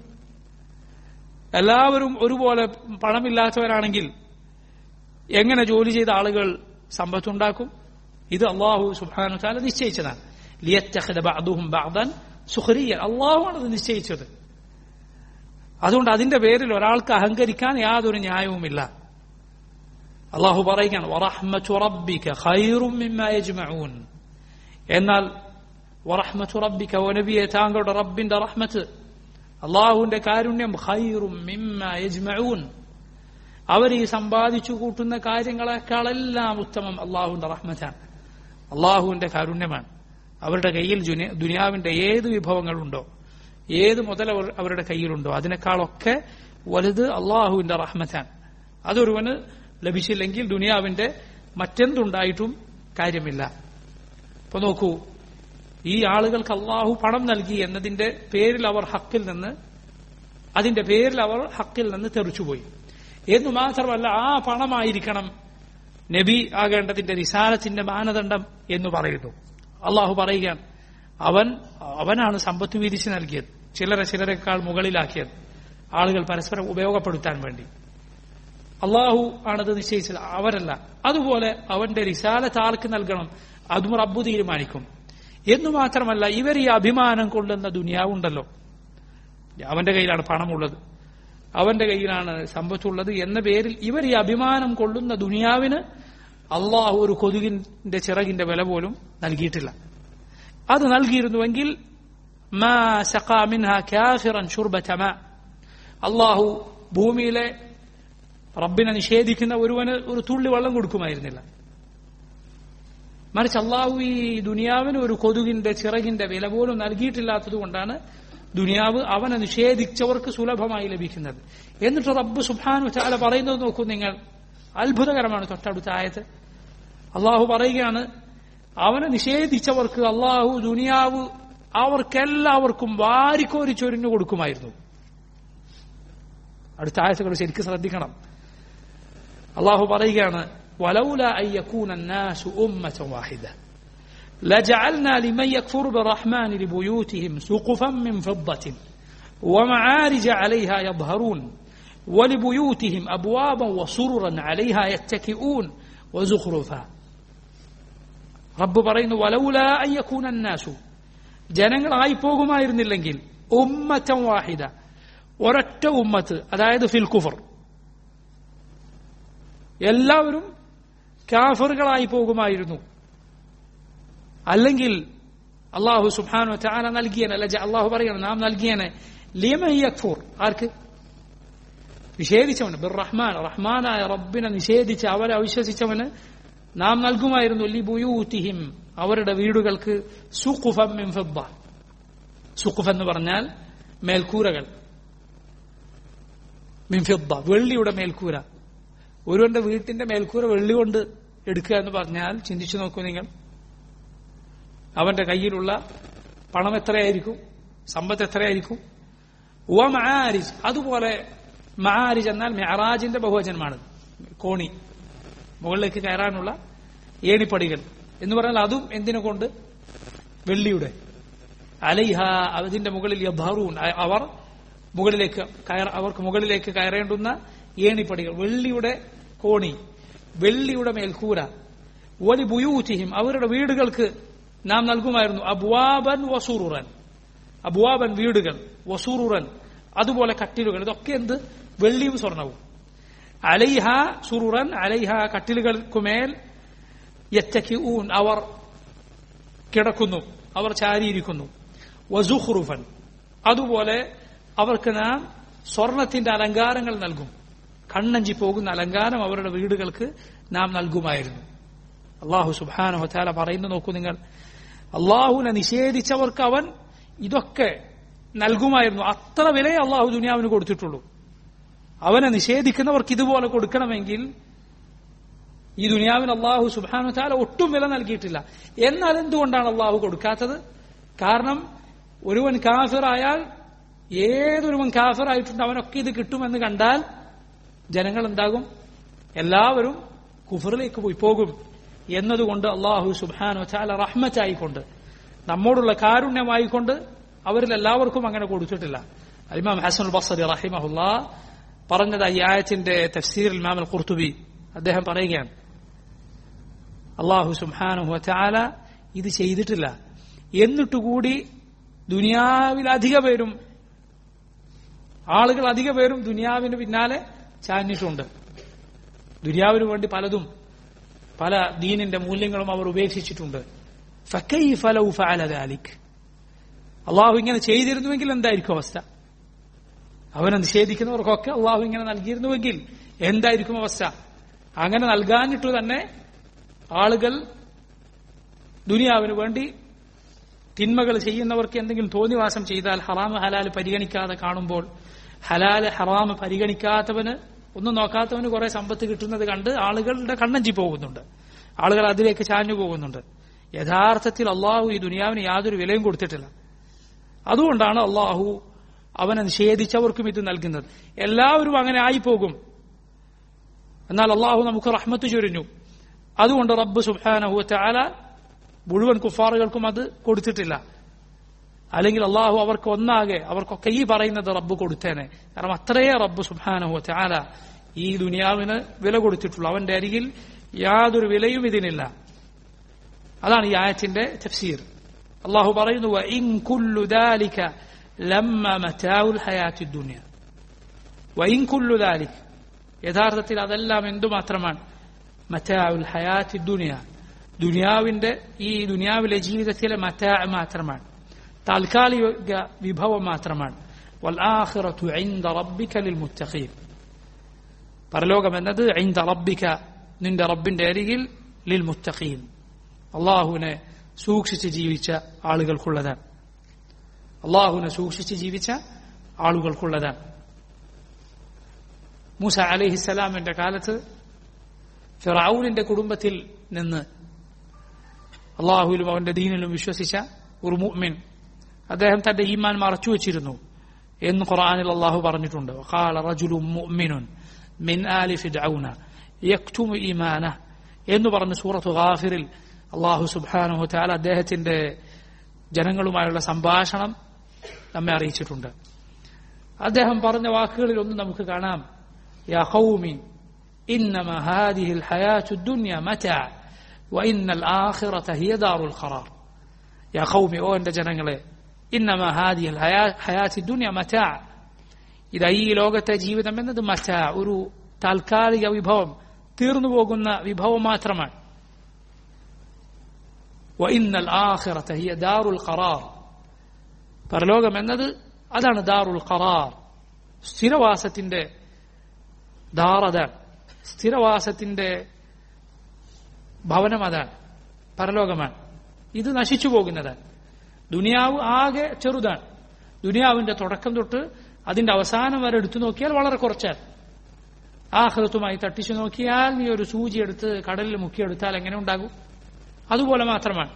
എല്ലാവരും ഒരുപോലെ പണമില്ലാത്തവരാണെങ്കിൽ എങ്ങനെ ജോലി ചെയ്ത ആളുകൾ സമ്പത്തുണ്ടാക്കും? ഇത് അള്ളാഹു സുബ്ഹാനഹു വ തആല നിശ്ചയിച്ചതാണ്. ലിയത്തഖിദ ബഅദുഹും ബഅദൻ സുഖ്രിയ, അള്ളാഹുവാണ് അത് നിശ്ചയിച്ചത്. അതുകൊണ്ട് അതിന്റെ പേരിൽ ഒരാൾക്ക് അഹങ്കരിക്കാൻ യാതൊരു ന്യായവുമില്ല. അള്ളാഹു പറയുകയാണ്, വറഹ്മതു റബ്ബിക ഖൈറും മിമ്മാ യജ്മഊൻ. എന്നാൽ വറഹ്മതു റബ്ബിക, ഓ നബിയെ താങ്കളുടെ റബ്ബിന്റെ റഹ്മത്ത്, അള്ളാഹുവിന്റെ കാരുണ്യം, ഖൈറും മിമ്മാ യജ്മഊൻ, അവർ ഈ സമ്പാദിച്ചു കൂട്ടുന്ന കാര്യങ്ങളെക്കാളെല്ലാം ഉത്തമം അള്ളാഹുവിന്റെ റഹ്മത്താണ്, അള്ളാഹുവിന്റെ കാരുണ്യമാണ്. അവരുടെ കയ്യിൽ ദുനിയാവിന്റെ ഏത് വിഭവങ്ങളുണ്ടോ, ഏത് മുതൽ അവരുടെ കയ്യിലുണ്ടോ, അതിനേക്കാളൊക്കെ വലുത് അള്ളാഹുവിന്റെ റഹ്മത്താണ്. അതൊരുവന് ലഭിച്ചില്ലെങ്കിൽ ദുനിയാവിന്റെ മറ്റെന്തുണ്ടായിട്ടും കാര്യമില്ല. ഇപ്പൊ നോക്കൂ, ഈ ആളുകൾക്ക് അള്ളാഹു പണം നൽകി എന്നതിന്റെ പേരിൽ അവർ ഹക്കിൽ നിന്ന് അതിന്റെ പേരിൽ അവർ ഹക്കിൽ നിന്ന് തെറിച്ചുപോയി എന്നു മാത്രമല്ല, ആ പണമായിരിക്കണം നബി ആകേണ്ടതിന്റെ റിസാലത്തിന്റെ മാനദണ്ഡം എന്ന് പറയുന്നു. അള്ളാഹു പറയുകയാണ്, അവൻ അവനാണ് സമ്പത്ത് വീതിച്ച് നൽകിയത്, ചിലരെ ചിലരെക്കാൾ മുകളിലാക്കിയത്, ആളുകൾ പരസ്പരം ഉപയോഗപ്പെടുത്താൻ വേണ്ടി. അള്ളാഹു ആണത് നിശ്ചയിച്ചത്, അവരല്ല. അതുപോലെ അവന്റെ റിസാലത്ത് ആർക്ക് നൽകണം അതും റബ്ബു തീരുമാനിക്കും. എന്നു മാത്രമല്ല, ഇവർ ഈ അഭിമാനം കൊള്ളുന്ന ദുനിയാവുണ്ടല്ലോ, അവന്റെ കയ്യിലാണ് പണമുള്ളത്, അവന്റെ കയ്യിലാണ് സമ്പത്തുള്ളത് എന്ന പേരിൽ ഇവർ ഈ അഭിമാനം കൊള്ളുന്ന ദുനിയാവിന് അള്ളാഹു ഒരു കൊതുകിന്റെ ചിറകിന്റെ വില പോലും നൽകിയിട്ടില്ല. അത് നൽകിയിരുന്നുവെങ്കിൽ മാ സഖാ മിൻഹാ കാഫിറൻ ശുർബത മാ, അള്ളാഹു ഭൂമിയിലെ റബ്ബിനെ നിഷേധിക്കുന്ന ഒരുവന് ഒരു തുള്ളി വെള്ളം കൊടുക്കുമായിരുന്നില്ല. മറിച്ച് അള്ളാഹു ഈ ദുനിയാവിന് ഒരു കൊതുകിന്റെ ചിറകിന്റെ വില പോലും നൽകിയിട്ടില്ലാത്തത് കൊണ്ടാണ് ദുനിയാവ് അവനെ നിഷേധിച്ചവർക്ക് സുലഭമായി ലഭിക്കുന്നത്. എന്നിട്ട് റബ്ബ് സുബ്ഹാനഹു വ തആല പറയുന്നത് നോക്കൂ നിങ്ങൾ, അത്ഭുതകരമാണ്. തൊട്ടടുത്ത ആയത്ത് അള്ളാഹു പറയുകയാണ്, അവനെ നിഷേധിച്ചവർക്ക് അള്ളാഹു ദുനിയാവ് അവർക്കെല്ലാവർക്കും വാരിക്കോരി ചൊരിഞ്ഞു കൊടുക്കുമായിരുന്നു. അടുത്ത ആയത്തുകൾ ശരിക്കും ശ്രദ്ധിക്കണം. അള്ളാഹു പറയുകയാണ്, വലൗലാ അൻ യകൂന الناس ഉമ്മത വാഹിദ لجعلنا لمن يكفر بالرحمن لبيوتهم سقفا من فضة ومعارج عليها يظهرون ولبيوتهم أبوابا وسررا عليها يتكئون وزخرفا. റബ്ബ് പറയുന്നു, വലൗലാ അൻ യകൂന الناس, ജനങ്ങളായി പോകുമായിരുന്നില്ലെങ്കിൽ, ഉമ്മതൻ വാഹിദ, ഒരൊറ്റ ഉമ്മത്ത്, അതായത് ഫിൽ കുഫർ, എല്ലാവരും കാഫറുകളായി പോകുമായിരുന്നു. അല്ലെങ്കിൽ അള്ളാഹു സുബ്ഹാനഹു വ തആല നൽകിയനെ, അല്ല അള്ളാഹു പറയണം നാം നൽകിയനെ ലിമൻ യക്ഫുർ, ആർക്ക്? നിഷേധിച്ചവന്, ബിർ റഹ്മാൻ, റഹ്മാനായ റബ്ബിനെ നിഷേധിച്ച് അവരെ അവിശ്വസിച്ചവന് നാം നൽകുമായിരുന്നു ലിബുയൂതിഹിം, അവരുടെ വീടുകൾക്ക് സുഖുഫൻ മിൻ ഫിദ്ദ. സുഖുഫ് എന്ന് പറഞ്ഞാൽ മേൽക്കൂരകൾ, മിൻ ഫിദ്ദ, വെള്ളിയുടെ മേൽക്കൂര. ഒരുവന്റെ വീട്ടിന്റെ മേൽക്കൂര വെള്ളി കൊണ്ട് എടുക്കുക എന്ന് പറഞ്ഞാൽ ചിന്തിച്ചു നോക്കൂ നിങ്ങൾ. അവന്റെ കയ്യിലുള്ള പണം എത്രയായിരിക്കും, സമ്പത്ത് എത്രയായിരിക്കും? വ മആരിജ്, അതുപോലെ മആരിജ് എന്നാൽ മിഅറാജിന്റെ ബഹുവചനമാണ്, കോണി, മുകളിലേക്ക് കയറാനുള്ള ഏണിപ്പടികൾ എന്ന് പറഞ്ഞാൽ അതും എന്തിനെ കൊണ്ട്? വെള്ളിയുടെ. അലൈഹ, അതിന്റെ മുകളിൽ യദ്ഹറൂൻ, അവർ മുകളിലേക്ക് കയറ അവർക്ക് മുകളിലേക്ക് കയറേണ്ടുന്ന ഏണിപ്പടികൾ, വെള്ളിയുടെ കോണി, വെള്ളിയുടെ മേൽക്കൂര. വലി ബുയൂതിഹിം, അവരുടെ വീടുകൾക്ക് നാം നൽകുമായിരുന്നു അബ്വാബൻ വസുറുറൻ, അബ്വാബൻ വീടുകൾ, വസുറുറൻ അതുപോലെ കട്ടിലുകൾ. ഇതൊക്കെ എന്ത്? വെള്ളിയും സ്വർണവും. അലൈഹ സുറുറൻ, അലൈഹ കട്ടിലുകൾക്കുമേൽ യത്തകിഊൻ, അവർ കിടക്കുന്നു, അവർ ചാരിയിരിക്കുന്നു. വസുഖ്റുഫൻ, അതുപോലെ അവർക്ക് നാം സ്വർണത്തിന്റെ അലങ്കാരങ്ങൾ നൽകും, കണ്ണഞ്ചി പോകുന്ന അലങ്കാരം അവരുടെ വീടുകൾക്ക് നാം നൽകുമായിരുന്നു. അള്ളാഹു സുബ്ഹാനഹു വ തആല പറയുന്നു, നോക്കൂ നിങ്ങൾ, അള്ളാഹുവിനെ നിഷേധിച്ചവർക്ക് അവൻ ഇതൊക്കെ നൽകുമായിരുന്നു. അത്ര വിലയെ അള്ളാഹു ദുനിയാവിന് കൊടുത്തിട്ടുള്ളൂ. അവനെ നിഷേധിക്കുന്നവർക്ക് ഇതുപോലെ കൊടുക്കണമെങ്കിൽ ഈ ദുനിയാവിന് അള്ളാഹു സുബ്ഹാനഹു വ തആല ഒട്ടും വില നൽകിയിട്ടില്ല. എന്നാൽ എന്തുകൊണ്ടാണ് അള്ളാഹു കൊടുക്കാത്തത്? കാരണം ഒരുവൻ കാഫിറായാൽ, ഏതൊരുവൻ കാഫിറായിട്ടുണ്ട് അവനൊക്കെ ഇത് കിട്ടുമെന്ന് കണ്ടാൽ ജനങ്ങൾ എന്താകും? എല്ലാവരും കുഫറിലേക്ക് പോയി പോകും. എന്നതുകൊണ്ട് അള്ളാഹു സുബ്ഹാനഹു വ തആല റഹ്മത്തായിക്കൊണ്ട്, നമ്മോടുള്ള കാരുണ്യമായിക്കൊണ്ട് അവരിൽ എല്ലാവർക്കും അങ്ങനെ കൊടുത്തിട്ടില്ല. ഇമാം ഹസനുൽ ബസ്രി റഹിമഹുല്ലാഹ് പറഞ്ഞത് ഈ ആയത്തിന്റെ തഫ്സീറിൽ ഇമാം അൽ ഖുർതുബി അദ്ദേഹം പറയുകയാണ്, അള്ളാഹു സുബ്ഹാനഹു വ തആല ഇത് ചെയ്തിട്ടില്ല, എന്നിട്ടുകൂടി ദുനിയാവിൽ അധിക പേരും ആളുകൾ അധിക പേരും ദുനിയാവിന് പിന്നാലെ ചാഞ്ഞിട്ടുണ്ട്. ദുനിയാവിന് വേണ്ടി പലതും, പല ദീനിന്റെ മൂല്യങ്ങളും അവർ ഉപേക്ഷിച്ചിട്ടുണ്ട്. ഫകൈഫ ലൗ ഫഅല ദാലിക്, അള്ളാഹു ഇങ്ങനെ ചെയ്തിരുന്നുവെങ്കിൽ എന്തായിരിക്കും അവസ്ഥ? അവനെ നിഷേധിക്കുന്നവർക്കൊക്കെ അള്ളാഹു ഇങ്ങനെ നൽകിയിരുന്നുവെങ്കിൽ എന്തായിരിക്കും അവസ്ഥ? അങ്ങനെ നൽകാനിട്ടു തന്നെ ആളുകൾ ദുനിയാവിന് വേണ്ടി തിന്മകൾ ചെയ്യുന്നവർക്ക് എന്തെങ്കിലും തോന്നിവാസം ചെയ്താൽ ഹറാമ് ഹലാല് പരിഗണിക്കാതെ കാണുമ്പോൾ, ഹലാല് ഹറാമ് പരിഗണിക്കാത്തവന്, ഒന്നും നോക്കാത്തവന് കുറെ സമ്പത്ത് കിട്ടുന്നത് കണ്ട് ആളുകളുടെ കണ്ണഞ്ചി പോകുന്നുണ്ട്, ആളുകൾ അതിലേക്ക് ചാഞ്ഞു പോകുന്നുണ്ട്. യഥാർത്ഥത്തിൽ അള്ളാഹു ഈ ദുനിയാവിന് യാതൊരു വിലയും കൊടുത്തിട്ടില്ല. അതുകൊണ്ടാണ് അള്ളാഹു അവനെ നിഷേധിച്ചവർക്കും ഇത് നൽകുന്നത്. എല്ലാവരും അങ്ങനെ ആയിപ്പോകും. എന്നാൽ അള്ളാഹു നമുക്ക് റഹ്മത്ത് ചൊരിഞ്ഞു. അതുകൊണ്ട് റബ്ബ് സുബ്ഹാനഹു വ തആല മുഴുവൻ കുഫാറുകൾക്കും അത് കൊടുത്തിട്ടില്ല. അല്ലെങ്കിൽ അള്ളാഹു അവർക്ക് ഒന്നാകെ, അവർക്കൊക്കെ ഈ പറയുന്നത് റബ്ബ് കൊടുത്തേനെ. കാരണം അത്രയേ റബ്ബ് സുബ്ഹാനഹു വ തആല ഈ ദുനിയാവിന് വില കൊടുത്തിട്ടുള്ളൂ. അവന്റെ അരികിൽ യാതൊരു വിലയും ഇതിനില്ല. അതാണ് ഈ ആയത്തിന്റെ തഫ്സീർ. അള്ളാഹു പറയുന്നു, വഇൻ കുല്ലു ദാലിക ലമ്മ മതാഉൽ ഹയാത്തിദ് ദുനിയ. വഇൻ കുല്ലു ദാലിക, യഥാർത്ഥത്തിൽ അതെല്ലാം എന്തുമാത്രമാണ്? മതാഉൽ ഹയാത്തിദ് ദുനിയ, ദുനിയാവിന്റെ ഈ ദുനിയാവിലെ ജീവിതത്തിലെ മതാ മാത്രമാണ്, താൽക്കാലിക വിഭവം മാത്രമാണ്. വൽ ആഖിറതു ഇൻദ റബ്ബിക ലിൽ മുത്തഖീൻ, പരലോകം എന്നത് ഇൻദ റബ്ബിക, നിന്റെ റബ്ബിന്റെ അരികിൽ, ലിൽ മുത്തഖീൻ, അള്ളാഹുവിനെ സൂക്ഷിച്ച് ജീവിച്ച ആളുകൾക്കുള്ളതാണ്. അള്ളാഹുവിനെ സൂക്ഷിച്ച് ജീവിച്ച ആളുകൾക്കുള്ളതാണ്. മൂസ അലൈഹിസ്സലാമിന്റെ കാലത്ത് ഫിറഔനിന്റെ കുടുംബത്തിൽ നിന്ന് അള്ളാഹുവിലും അവന്റെ ദീനിലും വിശ്വസിച്ച ഒരു മുഅ്മിൻ, അദ്ദേഹം തന്റെ ഈമാൻ മറച്ചു വെച്ചിരുന്നു എന്ന് ഖുർആനിൽ അള്ളാഹു പറഞ്ഞിട്ടുണ്ട്. ഖാല റജുലുൻ മുഅ്മിനുൻ മിൻ ആലി ഫിർഔന യക്തുമു ഈമാനഹു എന്ന് പറഞ്ഞ സൂറത്ത് ഗാഫിറിൽ അള്ളാഹു സുബ്ഹാനഹു വ തആല അദ്ദേഹത്തിന്റെ ജനങ്ങളുമായുള്ള സംഭാഷണം നമ്മെ അറിയിച്ചിട്ടുണ്ട്. അദ്ദേഹം പറഞ്ഞ വാക്കുകളിൽ ഒന്ന് നമുക്ക് കാണാം, യാ ഖൗമി ഇന്നമാ ഹാദിഹിൽ ഹയാത്തുദ് ദുനിയ മതാ വഇന്നൽ ആഖിറത ഹിയ ദാറുൽ ഖറാർ. യാ ഖൗമി, ഓ എന്റെ ജനങ്ങളെ, ഇന്നമാ ഹാദിഹിൽ ഹയാത്തുദ് ദുനിയ മതാ, ഇത് ഈ ലോകത്തെ ജീവിതം എന്നത് മതാ, ഒരു താൽക്കാലിക വിഭവം, തീർന്നു പോകുന്ന വിഭവം മാത്രമാണ്. വഇന്നൽ ആഖിറത ഹിയ ദാറുൽ ഖറാർ, പരലോകം എന്നത് അതാണ് ദാറുൽ ഖറാർ, സ്ഥിരവാസത്തിന്റെ ദാർ അതാണ്, സ്ഥിരവാസത്തിന്റെ ഭവനം അതാണ്, പരലോകമാണ്. ഇത് നശിച്ചു പോകുന്നതാണ്. ദുനിയാവ് ആകെ ചെറുതാണ്. ദുനിയാവിന്റെ തുടക്കം തൊട്ട് അതിന്റെ അവസാനം വരെ എടുത്തു നോക്കിയാൽ വളരെ കുറച്ചാണ്. ആഖിറത്തുമായി തട്ടിച്ചു നോക്കിയാൽ നീ ഒരു സൂചി എടുത്ത് കടലിൽ മുക്കിയെടുത്താൽ എങ്ങനെ ഉണ്ടാകും? അതുപോലെ മാത്രമാണ്.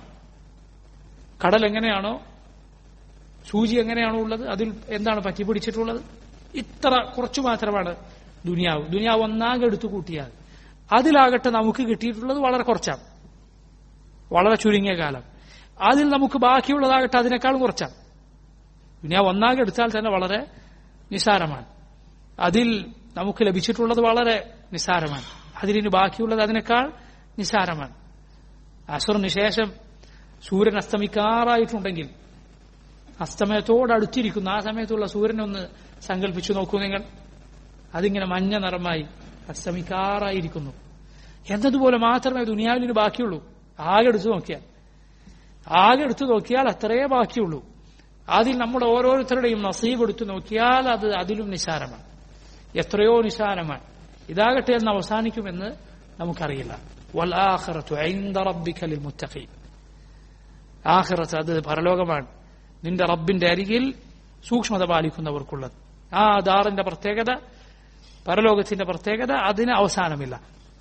കടൽ എങ്ങനെയാണോ, സൂചി എങ്ങനെയാണോ ഉള്ളത്, അതിൽ എന്താണ് പറ്റിപ്പിടിച്ചിട്ടുള്ളത്? ഇത്ര കുറച്ചു മാത്രമാണ് ദുനിയാവ്. ദുനിയാവ് ഒന്നാകെ എടുത്തു കൂട്ടിയാൽ അതിലാകട്ടെ നമുക്ക് കിട്ടിയിട്ടുള്ളത് വളരെ കുറച്ചാണ്, വളരെ ചുരുങ്ങിയ കാലം. അതിൽ നമുക്ക് ബാക്കിയുള്ളതാകട്ടെ അതിനേക്കാളും കുറച്ചാണ്. ദുനിയാവ് ഒന്നാകെ എടുത്താൽ തന്നെ വളരെ നിസ്സാരമാണ്. അതിൽ നമുക്ക് ലഭിച്ചിട്ടുള്ളത് വളരെ നിസ്സാരമാണ്. അതിലിന് ബാക്കിയുള്ളത് അതിനേക്കാൾ നിസ്സാരമാണ്. അസുറിന് ശേഷം സൂര്യൻ അസ്തമിക്കാറായിട്ടുണ്ടെങ്കിൽ അസ്തമയത്തോടടുത്തിരിക്കുന്ന ആ സമയത്തുള്ള സൂര്യനൊന്ന് സങ്കല്പിച്ചു നോക്കൂ നിങ്ങൾ. അതിങ്ങനെ മഞ്ഞ നിറമായി അസ്തമിക്കാറായിരിക്കുന്നു എന്നതുപോലെ മാത്രമേ ദുനിയാവിന് ബാക്കിയുള്ളൂ. ആകെ എടുത്തു നോക്കിയാൽ ആകെ എടുത്തു നോക്കിയാൽ അത്രയേ ബാക്കിയുള്ളൂ. അതിൽ നമ്മുടെ ഓരോരുത്തരുടെയും നസീബ് എടുത്തു നോക്കിയാൽ അത് അതിലും നിസ്സാരമാണ്, എത്രയോ നിസ്സാരമാണ്. ഇതാകട്ടെ എന്ന് അവസാനിക്കുമെന്ന് നമുക്കറിയില്ല. വൽ ആഖിറതു ഇൻദ റബ്ബിക ലിൽ മുത്തഖീൻ, ആഖിറത്ത് അത് പരലോകമാണ് നിന്റെ റബ്ബിന്റെ അരികിൽ സൂക്ഷ്മത പാലിക്കുന്നവർക്കുള്ളത്. ആ ദാറിന്റെ പ്രത്യേകത, പരലോകത്തിന്റെ പ്രത്യേകത അതിന് അവസാനമില്ല.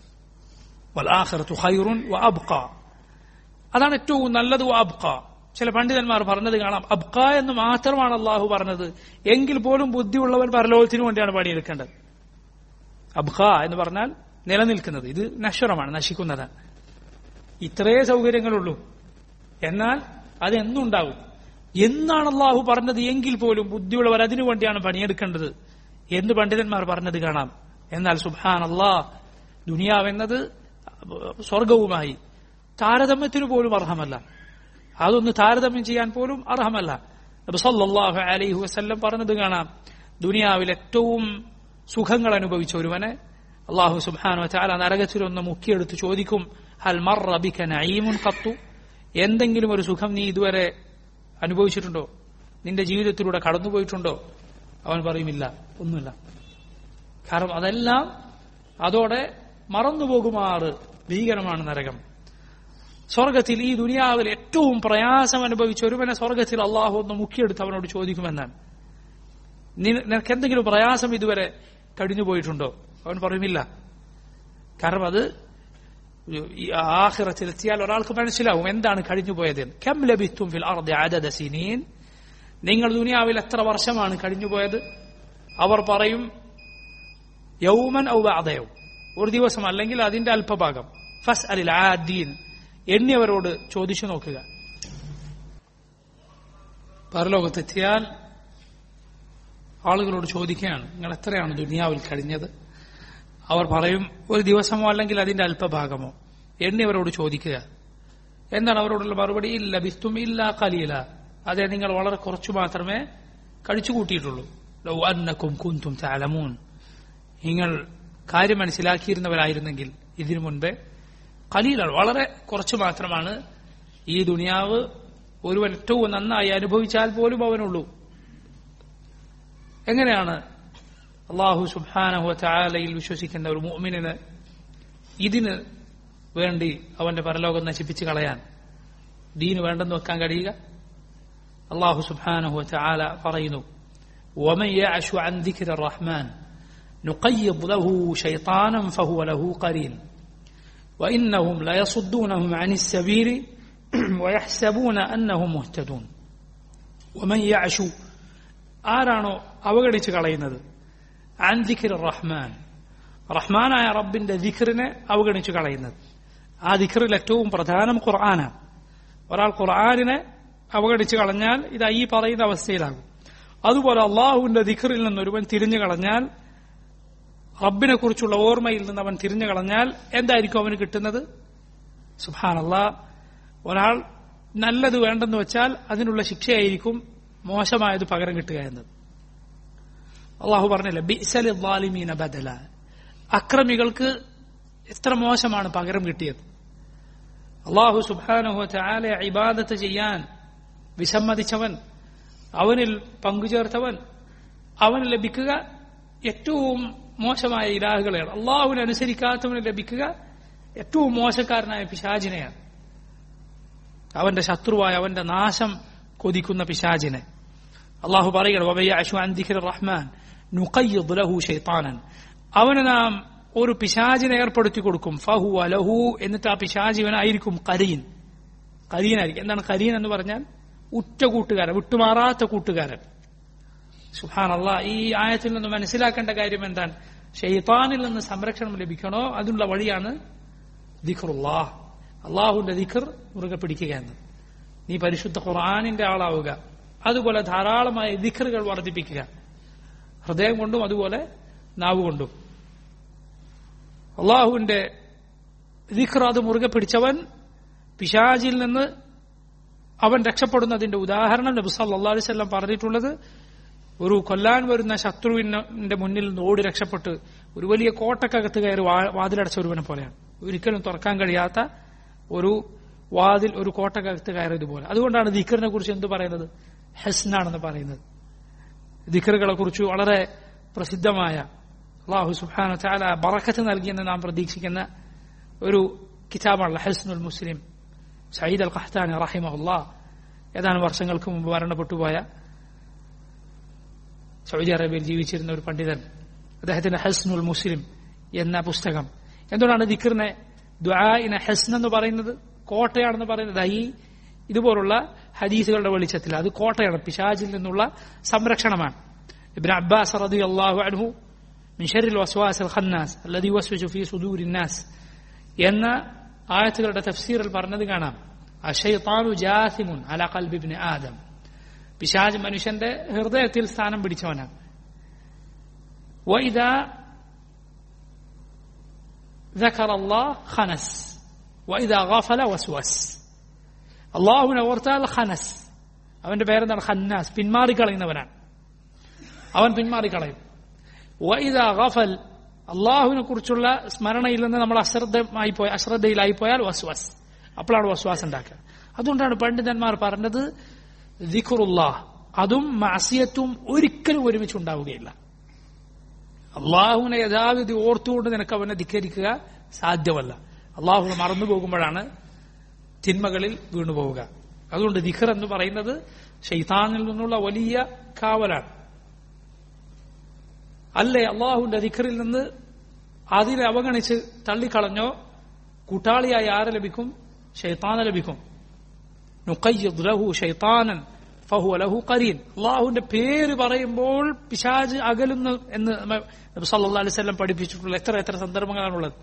വൽ ആഖിറതു ഖൈറുൻ വഅബ്ഖ, അതാണ് ഏറ്റവും നല്ലത്. വഅബ്ഖ, ചില പണ്ഡിതന്മാർ പറഞ്ഞത് കാണാം, അബ്ഖ എന്ന് മാത്രമാണ് അള്ളാഹു പറഞ്ഞത്, എങ്കിൽ പോലും ബുദ്ധിയുള്ളവൻ പരലോകത്തിനു വേണ്ടിയാണ് പണിയെടുക്കേണ്ടത്. അബ്ഖ എന്ന് പറഞ്ഞാൽ നിലനിൽക്കുന്നത്, ഇത് നശ്വരമാണ്, നശിക്കുന്നതാണ്. ഇത്രേ സൗകര്യങ്ങളുള്ളൂ, എന്നാൽ അതെന്നുണ്ടാവും. എന്നാണ് അള്ളാഹു പറഞ്ഞത് എങ്കിൽ പോലും ബുദ്ധിയുള്ളവർ അതിനു വേണ്ടിയാണ് പണിയെടുക്കേണ്ടത് എന്ന് പണ്ഡിതന്മാർ പറഞ്ഞത് കാണാം. എന്നാൽ സുബ്ഹാനല്ലാഹ്, ദുനിയാവെന്നത് സ്വർഗവുമായി താരതമ്യത്തിനു പോലും അർഹമല്ല. അതൊന്ന് താരതമ്യം ചെയ്യാൻ പോലും അർഹമല്ല. നബി സല്ലല്ലാഹു അലൈഹി വസല്ലം പറഞ്ഞത് കാണാം, ദുനിയാവിൽ ഏറ്റവും സുഖങ്ങൾ അനുഭവിച്ച ഒരുവനെ അല്ലാഹു സുബ്ഹാനഹു വതആല നരകത്തിലൊന്ന് മുക്കിയെടുത്ത് ചോദിക്കും, ഹൽ മർറ ബിക നഈമുൻ ഖത്തു, എന്തെങ്കിലും ഒരു സുഖം നീ ഇതുവരെ അനുഭവിച്ചിട്ടുണ്ടോ, നിന്റെ ജീവിതത്തിലൂടെ കടന്നുപോയിട്ടുണ്ടോ? അവൻ പറയുമില്ല, ഒന്നുമില്ല. കാരണം അതെല്ലാം അതോടെ മറന്നുപോകുമാറ് ഭീകരമാണ് നരകം. സ്വർഗത്തിൽ, ഈ ദുനിയാവിൽ ഏറ്റവും പ്രയാസം അനുഭവിച്ച ഒരുവനെ സ്വർഗത്തിൽ അള്ളാഹു ഒന്ന് മുക്കിയെടുത്ത് അവനോട് ചോദിക്കുമെന്നാണ്, നിനക്ക് എന്തെങ്കിലും പ്രയാസം ഇതുവരെ കഴിഞ്ഞുപോയിട്ടുണ്ടോ? അവൻ പറയുമില്ല. കാരണം അത് ആഖിറത്തിലെത്തിയാൽ ഒരാൾക്ക് മനസ്സിലാവും എന്താണ് കഴിഞ്ഞുപോയത്. കം ലബിത്തും ഫിൽ അർദി അദദ സിനീൻ, നിങ്ങൾ ദുനിയാവിൽ എത്ര വർഷമാണ് കഴിഞ്ഞുപോയത്? അവർ പറയും യൗമൻ ഔ ബഅദ യൗം, ഒരു ദിവസം അല്ലെങ്കിൽ അതിന്റെ അല്പഭാഗം. ഫസ്അലിൽ ആദീൻ, എണ്ണിയവരോട് ചോദിച്ചു നോക്കുക. പരലോകത്തെത്തിയാൽ ആളുകളോട് ചോദിക്കുകയാണ്, നിങ്ങൾ എത്രയാണ് ദുനിയാവിൽ കഴിഞ്ഞത്? അവർ പറയും ഒരു ദിവസമോ അല്ലെങ്കിൽ അതിന്റെ അല്പഭാഗമോ. എണ്ണിയവരോട് ചോദിക്കുക. എന്താണ് അവരോടുള്ള മറുപടി? ഇല്ല ബിസ്തും ഇല്ല ഖലീല, അതെ നിങ്ങൾ വളരെ കുറച്ചു മാത്രമേ കഴിച്ചു കൂട്ടിയിട്ടുള്ളൂ. ലൗ അന്നകും കുൻതും തഅലമൂൻ, നിങ്ങൾ കാര്യം മനസ്സിലാക്കിയിരുന്നവരായിരുന്നെങ്കിൽ ഇതിനു മുൻപേ. ഖലീലാണ്, വളരെ കുറച്ചു മാത്രമാണ് ഈ ദുനിയാവ് ഒരുവൻ ഏറ്റവും നന്നായി അനുഭവിച്ചാൽ പോലും അവനുള്ളൂ. എങ്ങനെയാണ് അല്ലാഹു സുബ്ഹാനഹു വതആലയിൽ വിശ്വസിക്കുന്ന ഒരു മുഅ്മിനിന് ഇതിന് വേണ്ടി അവന്റെ പരലോകം നശിപ്പിച്ച് കളയാൻ, ദീന് വേണ്ടെന്ന് വെക്കാൻ കഴിയുക? അല്ലാഹു സുബ്ഹാനഹു വതആല പറയുന്നു, വമൻ യഅശു അൻ ദിക്രി റഹ്മാൻ നുഖയ്യിദ് ലഹു ശൈത്താനൻ ഫഹുവ ലഹു ഖരീൻ വഇന്നഹും ലയസുദ്ദൂനഹും അനിസ് സബീലി വയഹ്സബൂന അന്നഹും മുഹ്തദൂൻ. വമൻ യഅശു, ആരാണോ അവഗണിച്ച് കളയുന്നത്, അൻ ദിക്രി റഹ്മാൻ, റഹ്മാനായ റബ്ബിന്റെ ദിക്റിനെ അവഗണിച്ചു കളയുന്നത്. ആ ദിക്റിൽ ഏറ്റവും പ്രധാനം ഖുർആനാണ്. ഒരാൾ ഖുർആനിനെ അവഗണിച്ചു കളഞ്ഞാൽ ഇത് ഈ പറയുന്ന അവസ്ഥയിലാകും. അതുപോലെ അള്ളാഹുവിന്റെ ദിക്റിൽ നിന്ന് ഒരുവൻ തിരിഞ്ഞു കളഞ്ഞാൽ, റബ്ബിനെ കുറിച്ചുള്ള ഓർമ്മയിൽ നിന്ന് അവൻ തിരിഞ്ഞു കളഞ്ഞാൽ എന്തായിരിക്കും അവന് കിട്ടുന്നത്? സുബ്ഹാനല്ലാഹ്, ഒരാൾ നല്ലത് വേണ്ടെന്ന് വെച്ചാൽ അതിനുള്ള ശിക്ഷയായിരിക്കും മോശമായത് പകരം കിട്ടുക എന്നത്. അള്ളാഹു പറഞ്ഞില്ല, ബിഅ്സ ലിദ്ദാലിമീന ബദല, അക്രമികൾക്ക് എത്ര മോശമാണ് പകരം കിട്ടിയത്. അല്ലാഹു സുബ്ഹാനഹു വ തആല ഇബാദത്ത് ചെയ്യാൻ വിസമ്മതിച്ചവൻ, അവനിൽ പങ്കുചേർത്തവൻ, അവന് ലഭിക്കുക ഏറ്റവും മോശമായ ഇലാഹുകളെയാണ്. അള്ളാഹുവിനെ അനുസരിക്കാത്തവന് ലഭിക്കുക ഏറ്റവും മോശക്കാരനായ പിശാചിനെയാണ്, അവന്റെ ശത്രുവായ അവന്റെ നാശം കൊതിക്കുന്ന പിശാചിനെ. അള്ളാഹു പറയുകയാണ്, അവന് നാം ഒരു പിശാചിനെ ഏർപ്പെടുത്തി കൊടുക്കും, ഫഹുവ ലഹു, എന്നിട്ട് ആ പിശാചിവനായിരിക്കും കരീൻ. കരീനായിരിക്കും. എന്താണ് കരീൻ എന്ന് പറഞ്ഞാൽ? ഉറ്റ കൂട്ടുകാരൻ, വിട്ടുമാറാത്ത കൂട്ടുകാരൻ. സുബ്ഹാനല്ലാഹ്. ഈ ആയത്തിൽ നിന്ന് മനസ്സിലാക്കേണ്ട കാര്യം എന്താണ്? ശൈത്താനിൽ നിന്ന് സംരക്ഷണം ലഭിക്കണോ അതിനുള്ള വഴിയാണ് ദിക്റുല്ലാഹ്, അള്ളാഹുവിന്റെ ദിക്ർ മുറുകെ പിടിക്കുക എന്ന്. നീ പരിശുദ്ധ ഖുർആനിന്റെ ആളാവുക, അതുപോലെ ധാരാളമായ ദിക്റുകൾ വർദ്ധിപ്പിക്കുക, ഹൃദയം കൊണ്ടും അതുപോലെ നാവ് കൊണ്ടും. അള്ളാഹുവിന്റെ ദിക്ർ അത് മുറുകെ പിടിച്ചവൻ പിശാചിൽ നിന്ന് അവൻ രക്ഷപ്പെടുന്നതിന്റെ ഉദാഹരണം നബി സല്ലല്ലാഹു അലൈഹി വസല്ലം പറഞ്ഞിട്ടുള്ളത്, ഒരു കൊല്ലാൻ വരുന്ന ശത്രുവിന്റെ മുന്നിൽ നിന്ന് ഓടി രക്ഷപ്പെട്ട് ഒരു വലിയ കോട്ടക്കകത്ത് കയറി വാതിലടച്ച ഒരുവനെ പോലെയാണ്. ഒരിക്കലും തുറക്കാൻ കഴിയാത്ത ഒരു വാതിൽ, ഒരു കോട്ടക്കകത്ത് കയറിയതുപോലെ. അതുകൊണ്ടാണ് ദിക്റിനെ കുറിച്ച് എന്ത് പറയുന്നത്? ഹസ്നാണെന്ന് പറയുന്നത്. ദിക്റുകളെ കുറിച്ച് വളരെ പ്രസിദ്ധമായ, അല്ലാഹു സുബ്ഹാനഹു വ തആല ബറക്കത്ത് നൽകിയെന്ന് നാം പ്രതീക്ഷിക്കുന്ന ഒരു കിതാബാണ് ഹസ്നുൽ മുസ്ലിം. സഈദ് അൽ ഖഹ്താനി റഹിമഹുല്ലാഹ് ഏതാനും വർഷങ്ങൾക്ക് മുമ്പ് മരണപ്പെട്ടുപോയ സൗദി അറേബ്യയിൽ ജീവിച്ചിരുന്ന ഒരു പണ്ഡിതൻ, അദ്ദേഹത്തിന്റെ ഹസ്നുൽ മുസ്ലിം എന്ന പുസ്തകം. എന്തുകൊണ്ടാണ് ദിക്റിനെ, ദുആഇനെ ഹസ്ൻ എന്ന് പറയുന്നത്? കോട്ടയാണെന്ന് പറയുന്നത് ഈ ഇതുപോലുള്ള ഹദീസുകളുടെ വെളിച്ചത്തിൽ അത് കോട്ടയാണ്, പിശാചിൽ നിന്നുള്ള സംരക്ഷണമാണ്. ഇബ്നു അബ്ബാസ് റളിയല്ലാഹു അൻഹു മിൻ ശർരിൽ വസ്വാസിൽ ഖന്നാസ് അല്ലദീ യുവസ്വിസു ഫീ സുദൂരിൻ നാസ് എന്ന ആയത്തുകളുടെ തഫ്സീറിൽ പറഞ്ഞത് കാണാം, അശൈത്താനു ജാസിമുൻ അലാ ഖൽബി ഇബ്നി ആദം, പിശാച് മനുഷ്യന്റെ ഹൃദയത്തിൽ സ്ഥാനം പിടിച്ചവനാണ്. വഇദാ ദക്കറല്ലാഹ് ഖനസ് വഇദാ ഗഫല വസ്വസ്. അള്ളാഹുവിനെ ഓർത്താൽ ഖനസ്, അവന്റെ പേരെന്താണ്? ഖന്നാസ്, പിന്മാറിക്കളയുന്നവനാണ്. അവൻ പിന്മാറിക്കളയും. വഇദാ ഗഫൽ, അള്ളാഹുവിനെ കുറിച്ചുള്ള സ്മരണയിൽ നിന്ന് നമ്മൾ അശ്രദ്ധമായി പോയ അശ്രദ്ധയിലായി പോയാൽ വസ്വസ്, അപ്പോഴാണ് വസ്വാസ് ഉണ്ടാക്കുക. അതുകൊണ്ടാണ് പണ്ഡിതന്മാർ പറഞ്ഞത് ദിക്റുല്ലാഹ് അതും മഅസിയത്തും ഒരിക്കലും ഒരുമിച്ചുണ്ടാവുകയില്ല. അള്ളാഹുവിനെ യഥാവിധി ഓർത്തുകൊണ്ട് നിനക്ക് അവനെ ധിക്കരിക്കുക സാധ്യമല്ല. അള്ളാഹുവിനെ മറന്നു പോകുമ്പോഴാണ് തിന്മകളിൽ വീണുപോവുക. അതുകൊണ്ട് ദിക്ർ എന്ന് പറയുന്നത് ശൈത്താനിൽ നിന്നുള്ള വലിയ കാവലാണ്. അല്ലേ, അള്ളാഹുവിന്റെ ദിക്റിൽ നിന്ന് അതിനെ അവഗണിച്ച് തള്ളിക്കളഞ്ഞോ കൂട്ടാളിയായി ആരെ ലഭിക്കും? ശൈത്താനെ ലഭിക്കും. നുഖയ്യിദ് ലഹു ശൈത്താനൻ ഫഹുവ ലഹു ഖരീൻ. അള്ളാഹുവിന്റെ പേര് പറയുമ്പോൾ പിശാച് അകലുന്നു എന്ന് നബി സല്ലല്ലാഹു അലൈഹി വസല്ലം പഠിപ്പിച്ചിട്ടുള്ള എത്ര എത്ര സന്ദർഭങ്ങളാണുള്ളത്.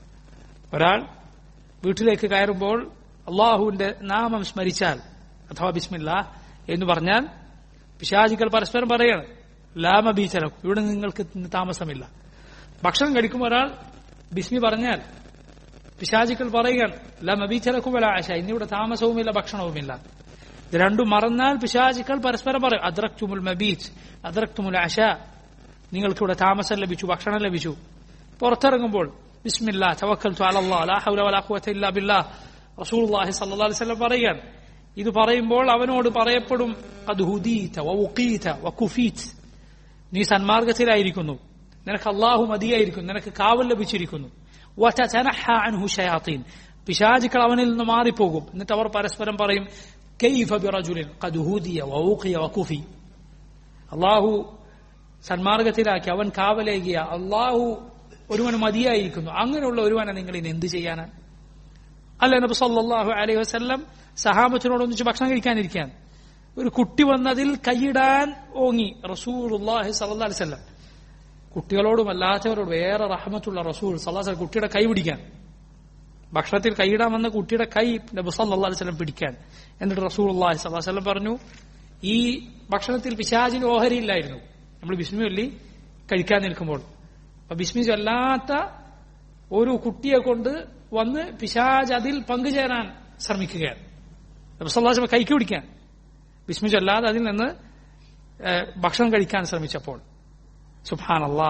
ഒരാൾ വീട്ടിലേക്ക് കയറുമ്പോൾ അള്ളാഹുവിന്റെ നാമം സ്മരിച്ചാൽ അഥവാ ബിസ്മില്ലാഹ് എന്ന് പറഞ്ഞാൽ പിശാചുക്കൾ പരസ്പരം പറയാണ്, ലാമ ബീച്ചലക്കും, ഇവിടെ നിങ്ങൾക്ക് താമസമില്ല. ഭക്ഷണം കഴിക്കുമ്പോൾ ഒരാൾ ബിസ്മി പറഞ്ഞാൽ പിശാചുക്കൾ പറയുകയാണ്, ലാമ ബീച്ചലക്കും വല ആശ, ഇന്നിവിടെ താമസവുമില്ല ഭക്ഷണവുമില്ല. ഇത് രണ്ടും മറന്നാൽ പിശാചുക്കൾ പരസ്പരം പറയും, അദ്റക്തുമുൽ മബീത്ത് അദ്റക്തുമുൽ ആശ, നിങ്ങൾക്കിവിടെ താമസം ലഭിച്ചു, ഭക്ഷണം ലഭിച്ചു. പുറത്തിറങ്ങുമ്പോൾ ബിസ്മില്ലാ തവക്കൽതു അലല്ലാഹ് ലാ ഹൗല വലാ ഖുവത ഇല്ലാ ബില്ലാഹ് റസൂലുള്ളാഹി സ്വല്ലല്ലാഹു അലൈഹി വസല്ലം പറയുകയാണ്. ഇത് പറയുമ്പോൾ അവനോട് പറയപ്പെടും, ഖദ് ഹുദീത വഉഖീത വകുഫീത, നീ സന്മാർഗത്തിലായിരിക്കുന്നു, നിനക്ക് അല്ലാഹു മതിയായിരിക്കുന്നു, നിനക്ക് കാവൽ ലഭിച്ചിരിക്കുന്നു. വതതനഹ അൻഹു ശയാത്തീൻ, പിശാചുക്കൾ അവനിൽ നിന്ന് മാറിപ്പോകും. എന്നിട്ട് അവർ പരസ്പരം പറയും, കൈഫ ബിറജുലിൻ ഖദ് ഹുദിയ വഉഖിയ വകുഫി, അല്ലാഹു സന്മാർഗത്തിലാക്കി അവൻ കാവലേകിയ, അല്ലാഹു ഒരുവന് മതിയായിരിക്കുന്നു, അങ്ങനെയുള്ള ഒരുവനെ നിങ്ങൾ ഇനി എന്ത് ചെയ്യാനാണ്? അല്ല, നബി സല്ലല്ലാഹു അലൈഹി വസല്ലം സഹാബത്തിനോടൊന്നിച്ച് ഭക്ഷണം കഴിക്കാനിരിക്കാൻ ഒരു കുട്ടി വന്നതിൽ കൈയിടാൻ ഓങ്ങി റസൂലുള്ളാഹി സ്വല്ലല്ലാഹു അലൈഹി വസല്ലം. കുട്ടികളോടും അല്ലാത്തവരോടും വേറെ റഹ്മത്തുള്ള റസൂൽ സല്ലല്ലാഹു അലൈഹി വസല്ലം കുട്ടിയുടെ കൈ പിടിക്കാൻ, ഭക്ഷണത്തിൽ കൈയിടാൻ വന്ന കുട്ടിയുടെ കൈ നബി സല്ലല്ലാഹു അലൈഹി വസല്ലം പിടിക്കാൻ. എന്നിട്ട് റസൂലുള്ളാഹി സ്വല്ലല്ലാഹു അലൈഹി വസല്ലം പറഞ്ഞു, ഈ ഭക്ഷണത്തിൽ പിശാചിന് ഓഹരിയില്ലായിരുന്നു. നമ്മൾ ബിസ്മി ചൊല്ലി കഴിക്കാൻ നിൽക്കുമ്പോൾ അപ്പൊ ബിസ്മി ചൊല്ലാത്ത ഒരു കുട്ടിയെ കൊണ്ട് വന്ന് പിശാച് അതിൽ പങ്കുചേരാൻ ശ്രമിക്കുകയാണ്. നബി സല്ലല്ലാഹു അലൈഹി വസല്ലം കൈക്ക് പിടിക്കാൻ, ബിസ്മി ചൊല്ലാതെ അതിൽ നിന്ന് ഭക്ഷണം കഴിക്കാൻ ശ്രമിച്ചപ്പോൾ സുബ്ഹാനല്ലാഹ്,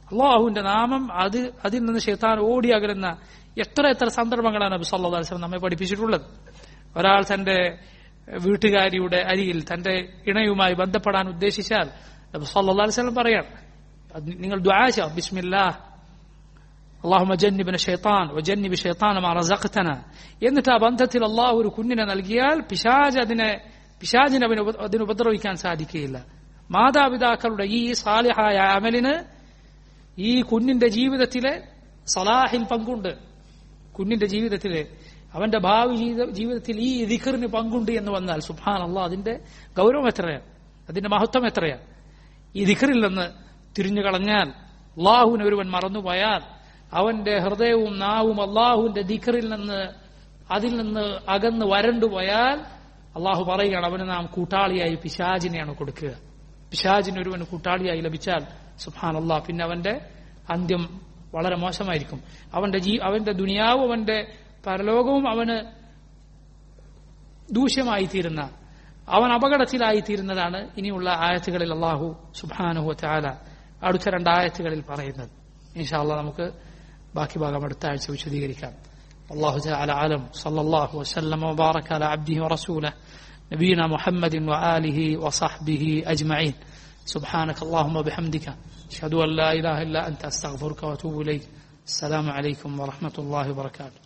അള്ളാഹുവിന്റെ നാമം അത് അതിൽ നിന്ന് ശൈത്താൻ ഓടി അകലുന്ന എത്ര എത്ര സന്ദർഭങ്ങളാണ് നബി സല്ലല്ലാഹു അലൈഹി വസല്ലം നമ്മെ പഠിപ്പിച്ചിട്ടുള്ളത്. ഒരാൾ തന്റെ വീട്ടുകാരിയുടെ അരികിൽ തന്റെ ഇണയുമായി ബന്ധപ്പെടാൻ ഉദ്ദേശിച്ചാൽ നബി സല്ലല്ലാഹു അലൈഹി വസല്ലം പറയാം, നിങ്ങൾ ദുആ ചെയ്യുക, ബിസ്മില്ലാഹ് അല്ലാഹുമ്മ ജന്നിബ്ന ശൈത്താൻ വജന്നിബ് ശൈത്താന മാ റസഖ്തന. എന്നിട്ട് ആ ബന്ധത്തിൽ അള്ളാഹു ഒരു കുഞ്ഞിനെ നൽകിയാൽ പിശാച് അതിനെ പിശാചിനെ അതിന് ഉപദ്രവിക്കാൻ സാധിക്കുകയില്ല. മാതാപിതാക്കളുടെ ഈ സാലിഹായ അമലിന് ഈ കുഞ്ഞിന്റെ ജീവിതത്തിലെ സലാഹിൽ പങ്കുണ്ട്. കുഞ്ഞിന്റെ ജീവിതത്തിലെ അവന്റെ ഭാവി ജീവിതത്തിൽ ഈ ദിക്റിന് പങ്കുണ്ട് എന്ന് വന്നാൽ സുബ്ഹാനല്ലാഹ്, അതിന്റെ ഗൗരവം എത്രയാണ്, അതിന്റെ മഹത്വം എത്രയാണ്. ഈ ദിക്റിൽ നിന്ന് തിരിഞ്ഞു കളഞ്ഞാൽ, അള്ളാഹുവിനെ ഒരുവൻ മറന്നുപോയാൽ, അവന്റെ ഹൃദയവും നാവും അള്ളാഹുവിന്റെ ദിക്റിൽ നിന്ന് അതിൽ നിന്ന് അകന്ന് വരണ്ടുപോയാൽ, അള്ളാഹു പറയുകയാണ് അവന് നാം കൂട്ടാളിയായി പിശാചിനെയാണ് കൊടുക്കുക. പിശാചിന് ഒരുവന് കൂട്ടാളിയായി ലഭിച്ചാൽ സുബ്ഹാനല്ലാഹ്, പിന്നെ അവന്റെ അന്ത്യം വളരെ മോശമായിരിക്കും. അവന്റെ ജീ അവന്റെ ദുനിയാവും അവന്റെ പരലോകവും അവന് ദൂഷ്യമായി തീരുന്ന, അവൻ അപകടത്തിലായി തീരുന്നതാണ് ഇനിയുള്ള ആയത്തുകളിൽ അള്ളാഹു സുബ്ഹാനഹു വ തആല അടുത്ത രണ്ടായത്തുകളിൽ പറയുന്നത്. ഇൻഷാ അല്ലാഹ് നമുക്ക് ബാക്കി ഭാഗം അടുത്ത ആഴ്ച വിശദീകരിക്കാം. അല്ലാഹു തആല അലം. സല്ലല്ലാഹു വസല്ലമ വബാറക അലാ അബ്ദിഹി വറസൂലിഹി നബിയിനാ മുഹമ്മദിൻ വആലിഹി വസഹ്ബിഹി അജ്മഈൻ. സുബ്ഹാനക അല്ലാഹുമ്മ വബിഹംദിക അഷ്ഹദു അൻ ലാ ഇലാഹ ഇല്ലാ അൻത അസ്തഗ്ഫിറുക വഅതൂബു ഇലൈക്. അസ്സലാമു അലൈക്കും വറഹ്മത്തുള്ളാഹി വബറകാതുഹു.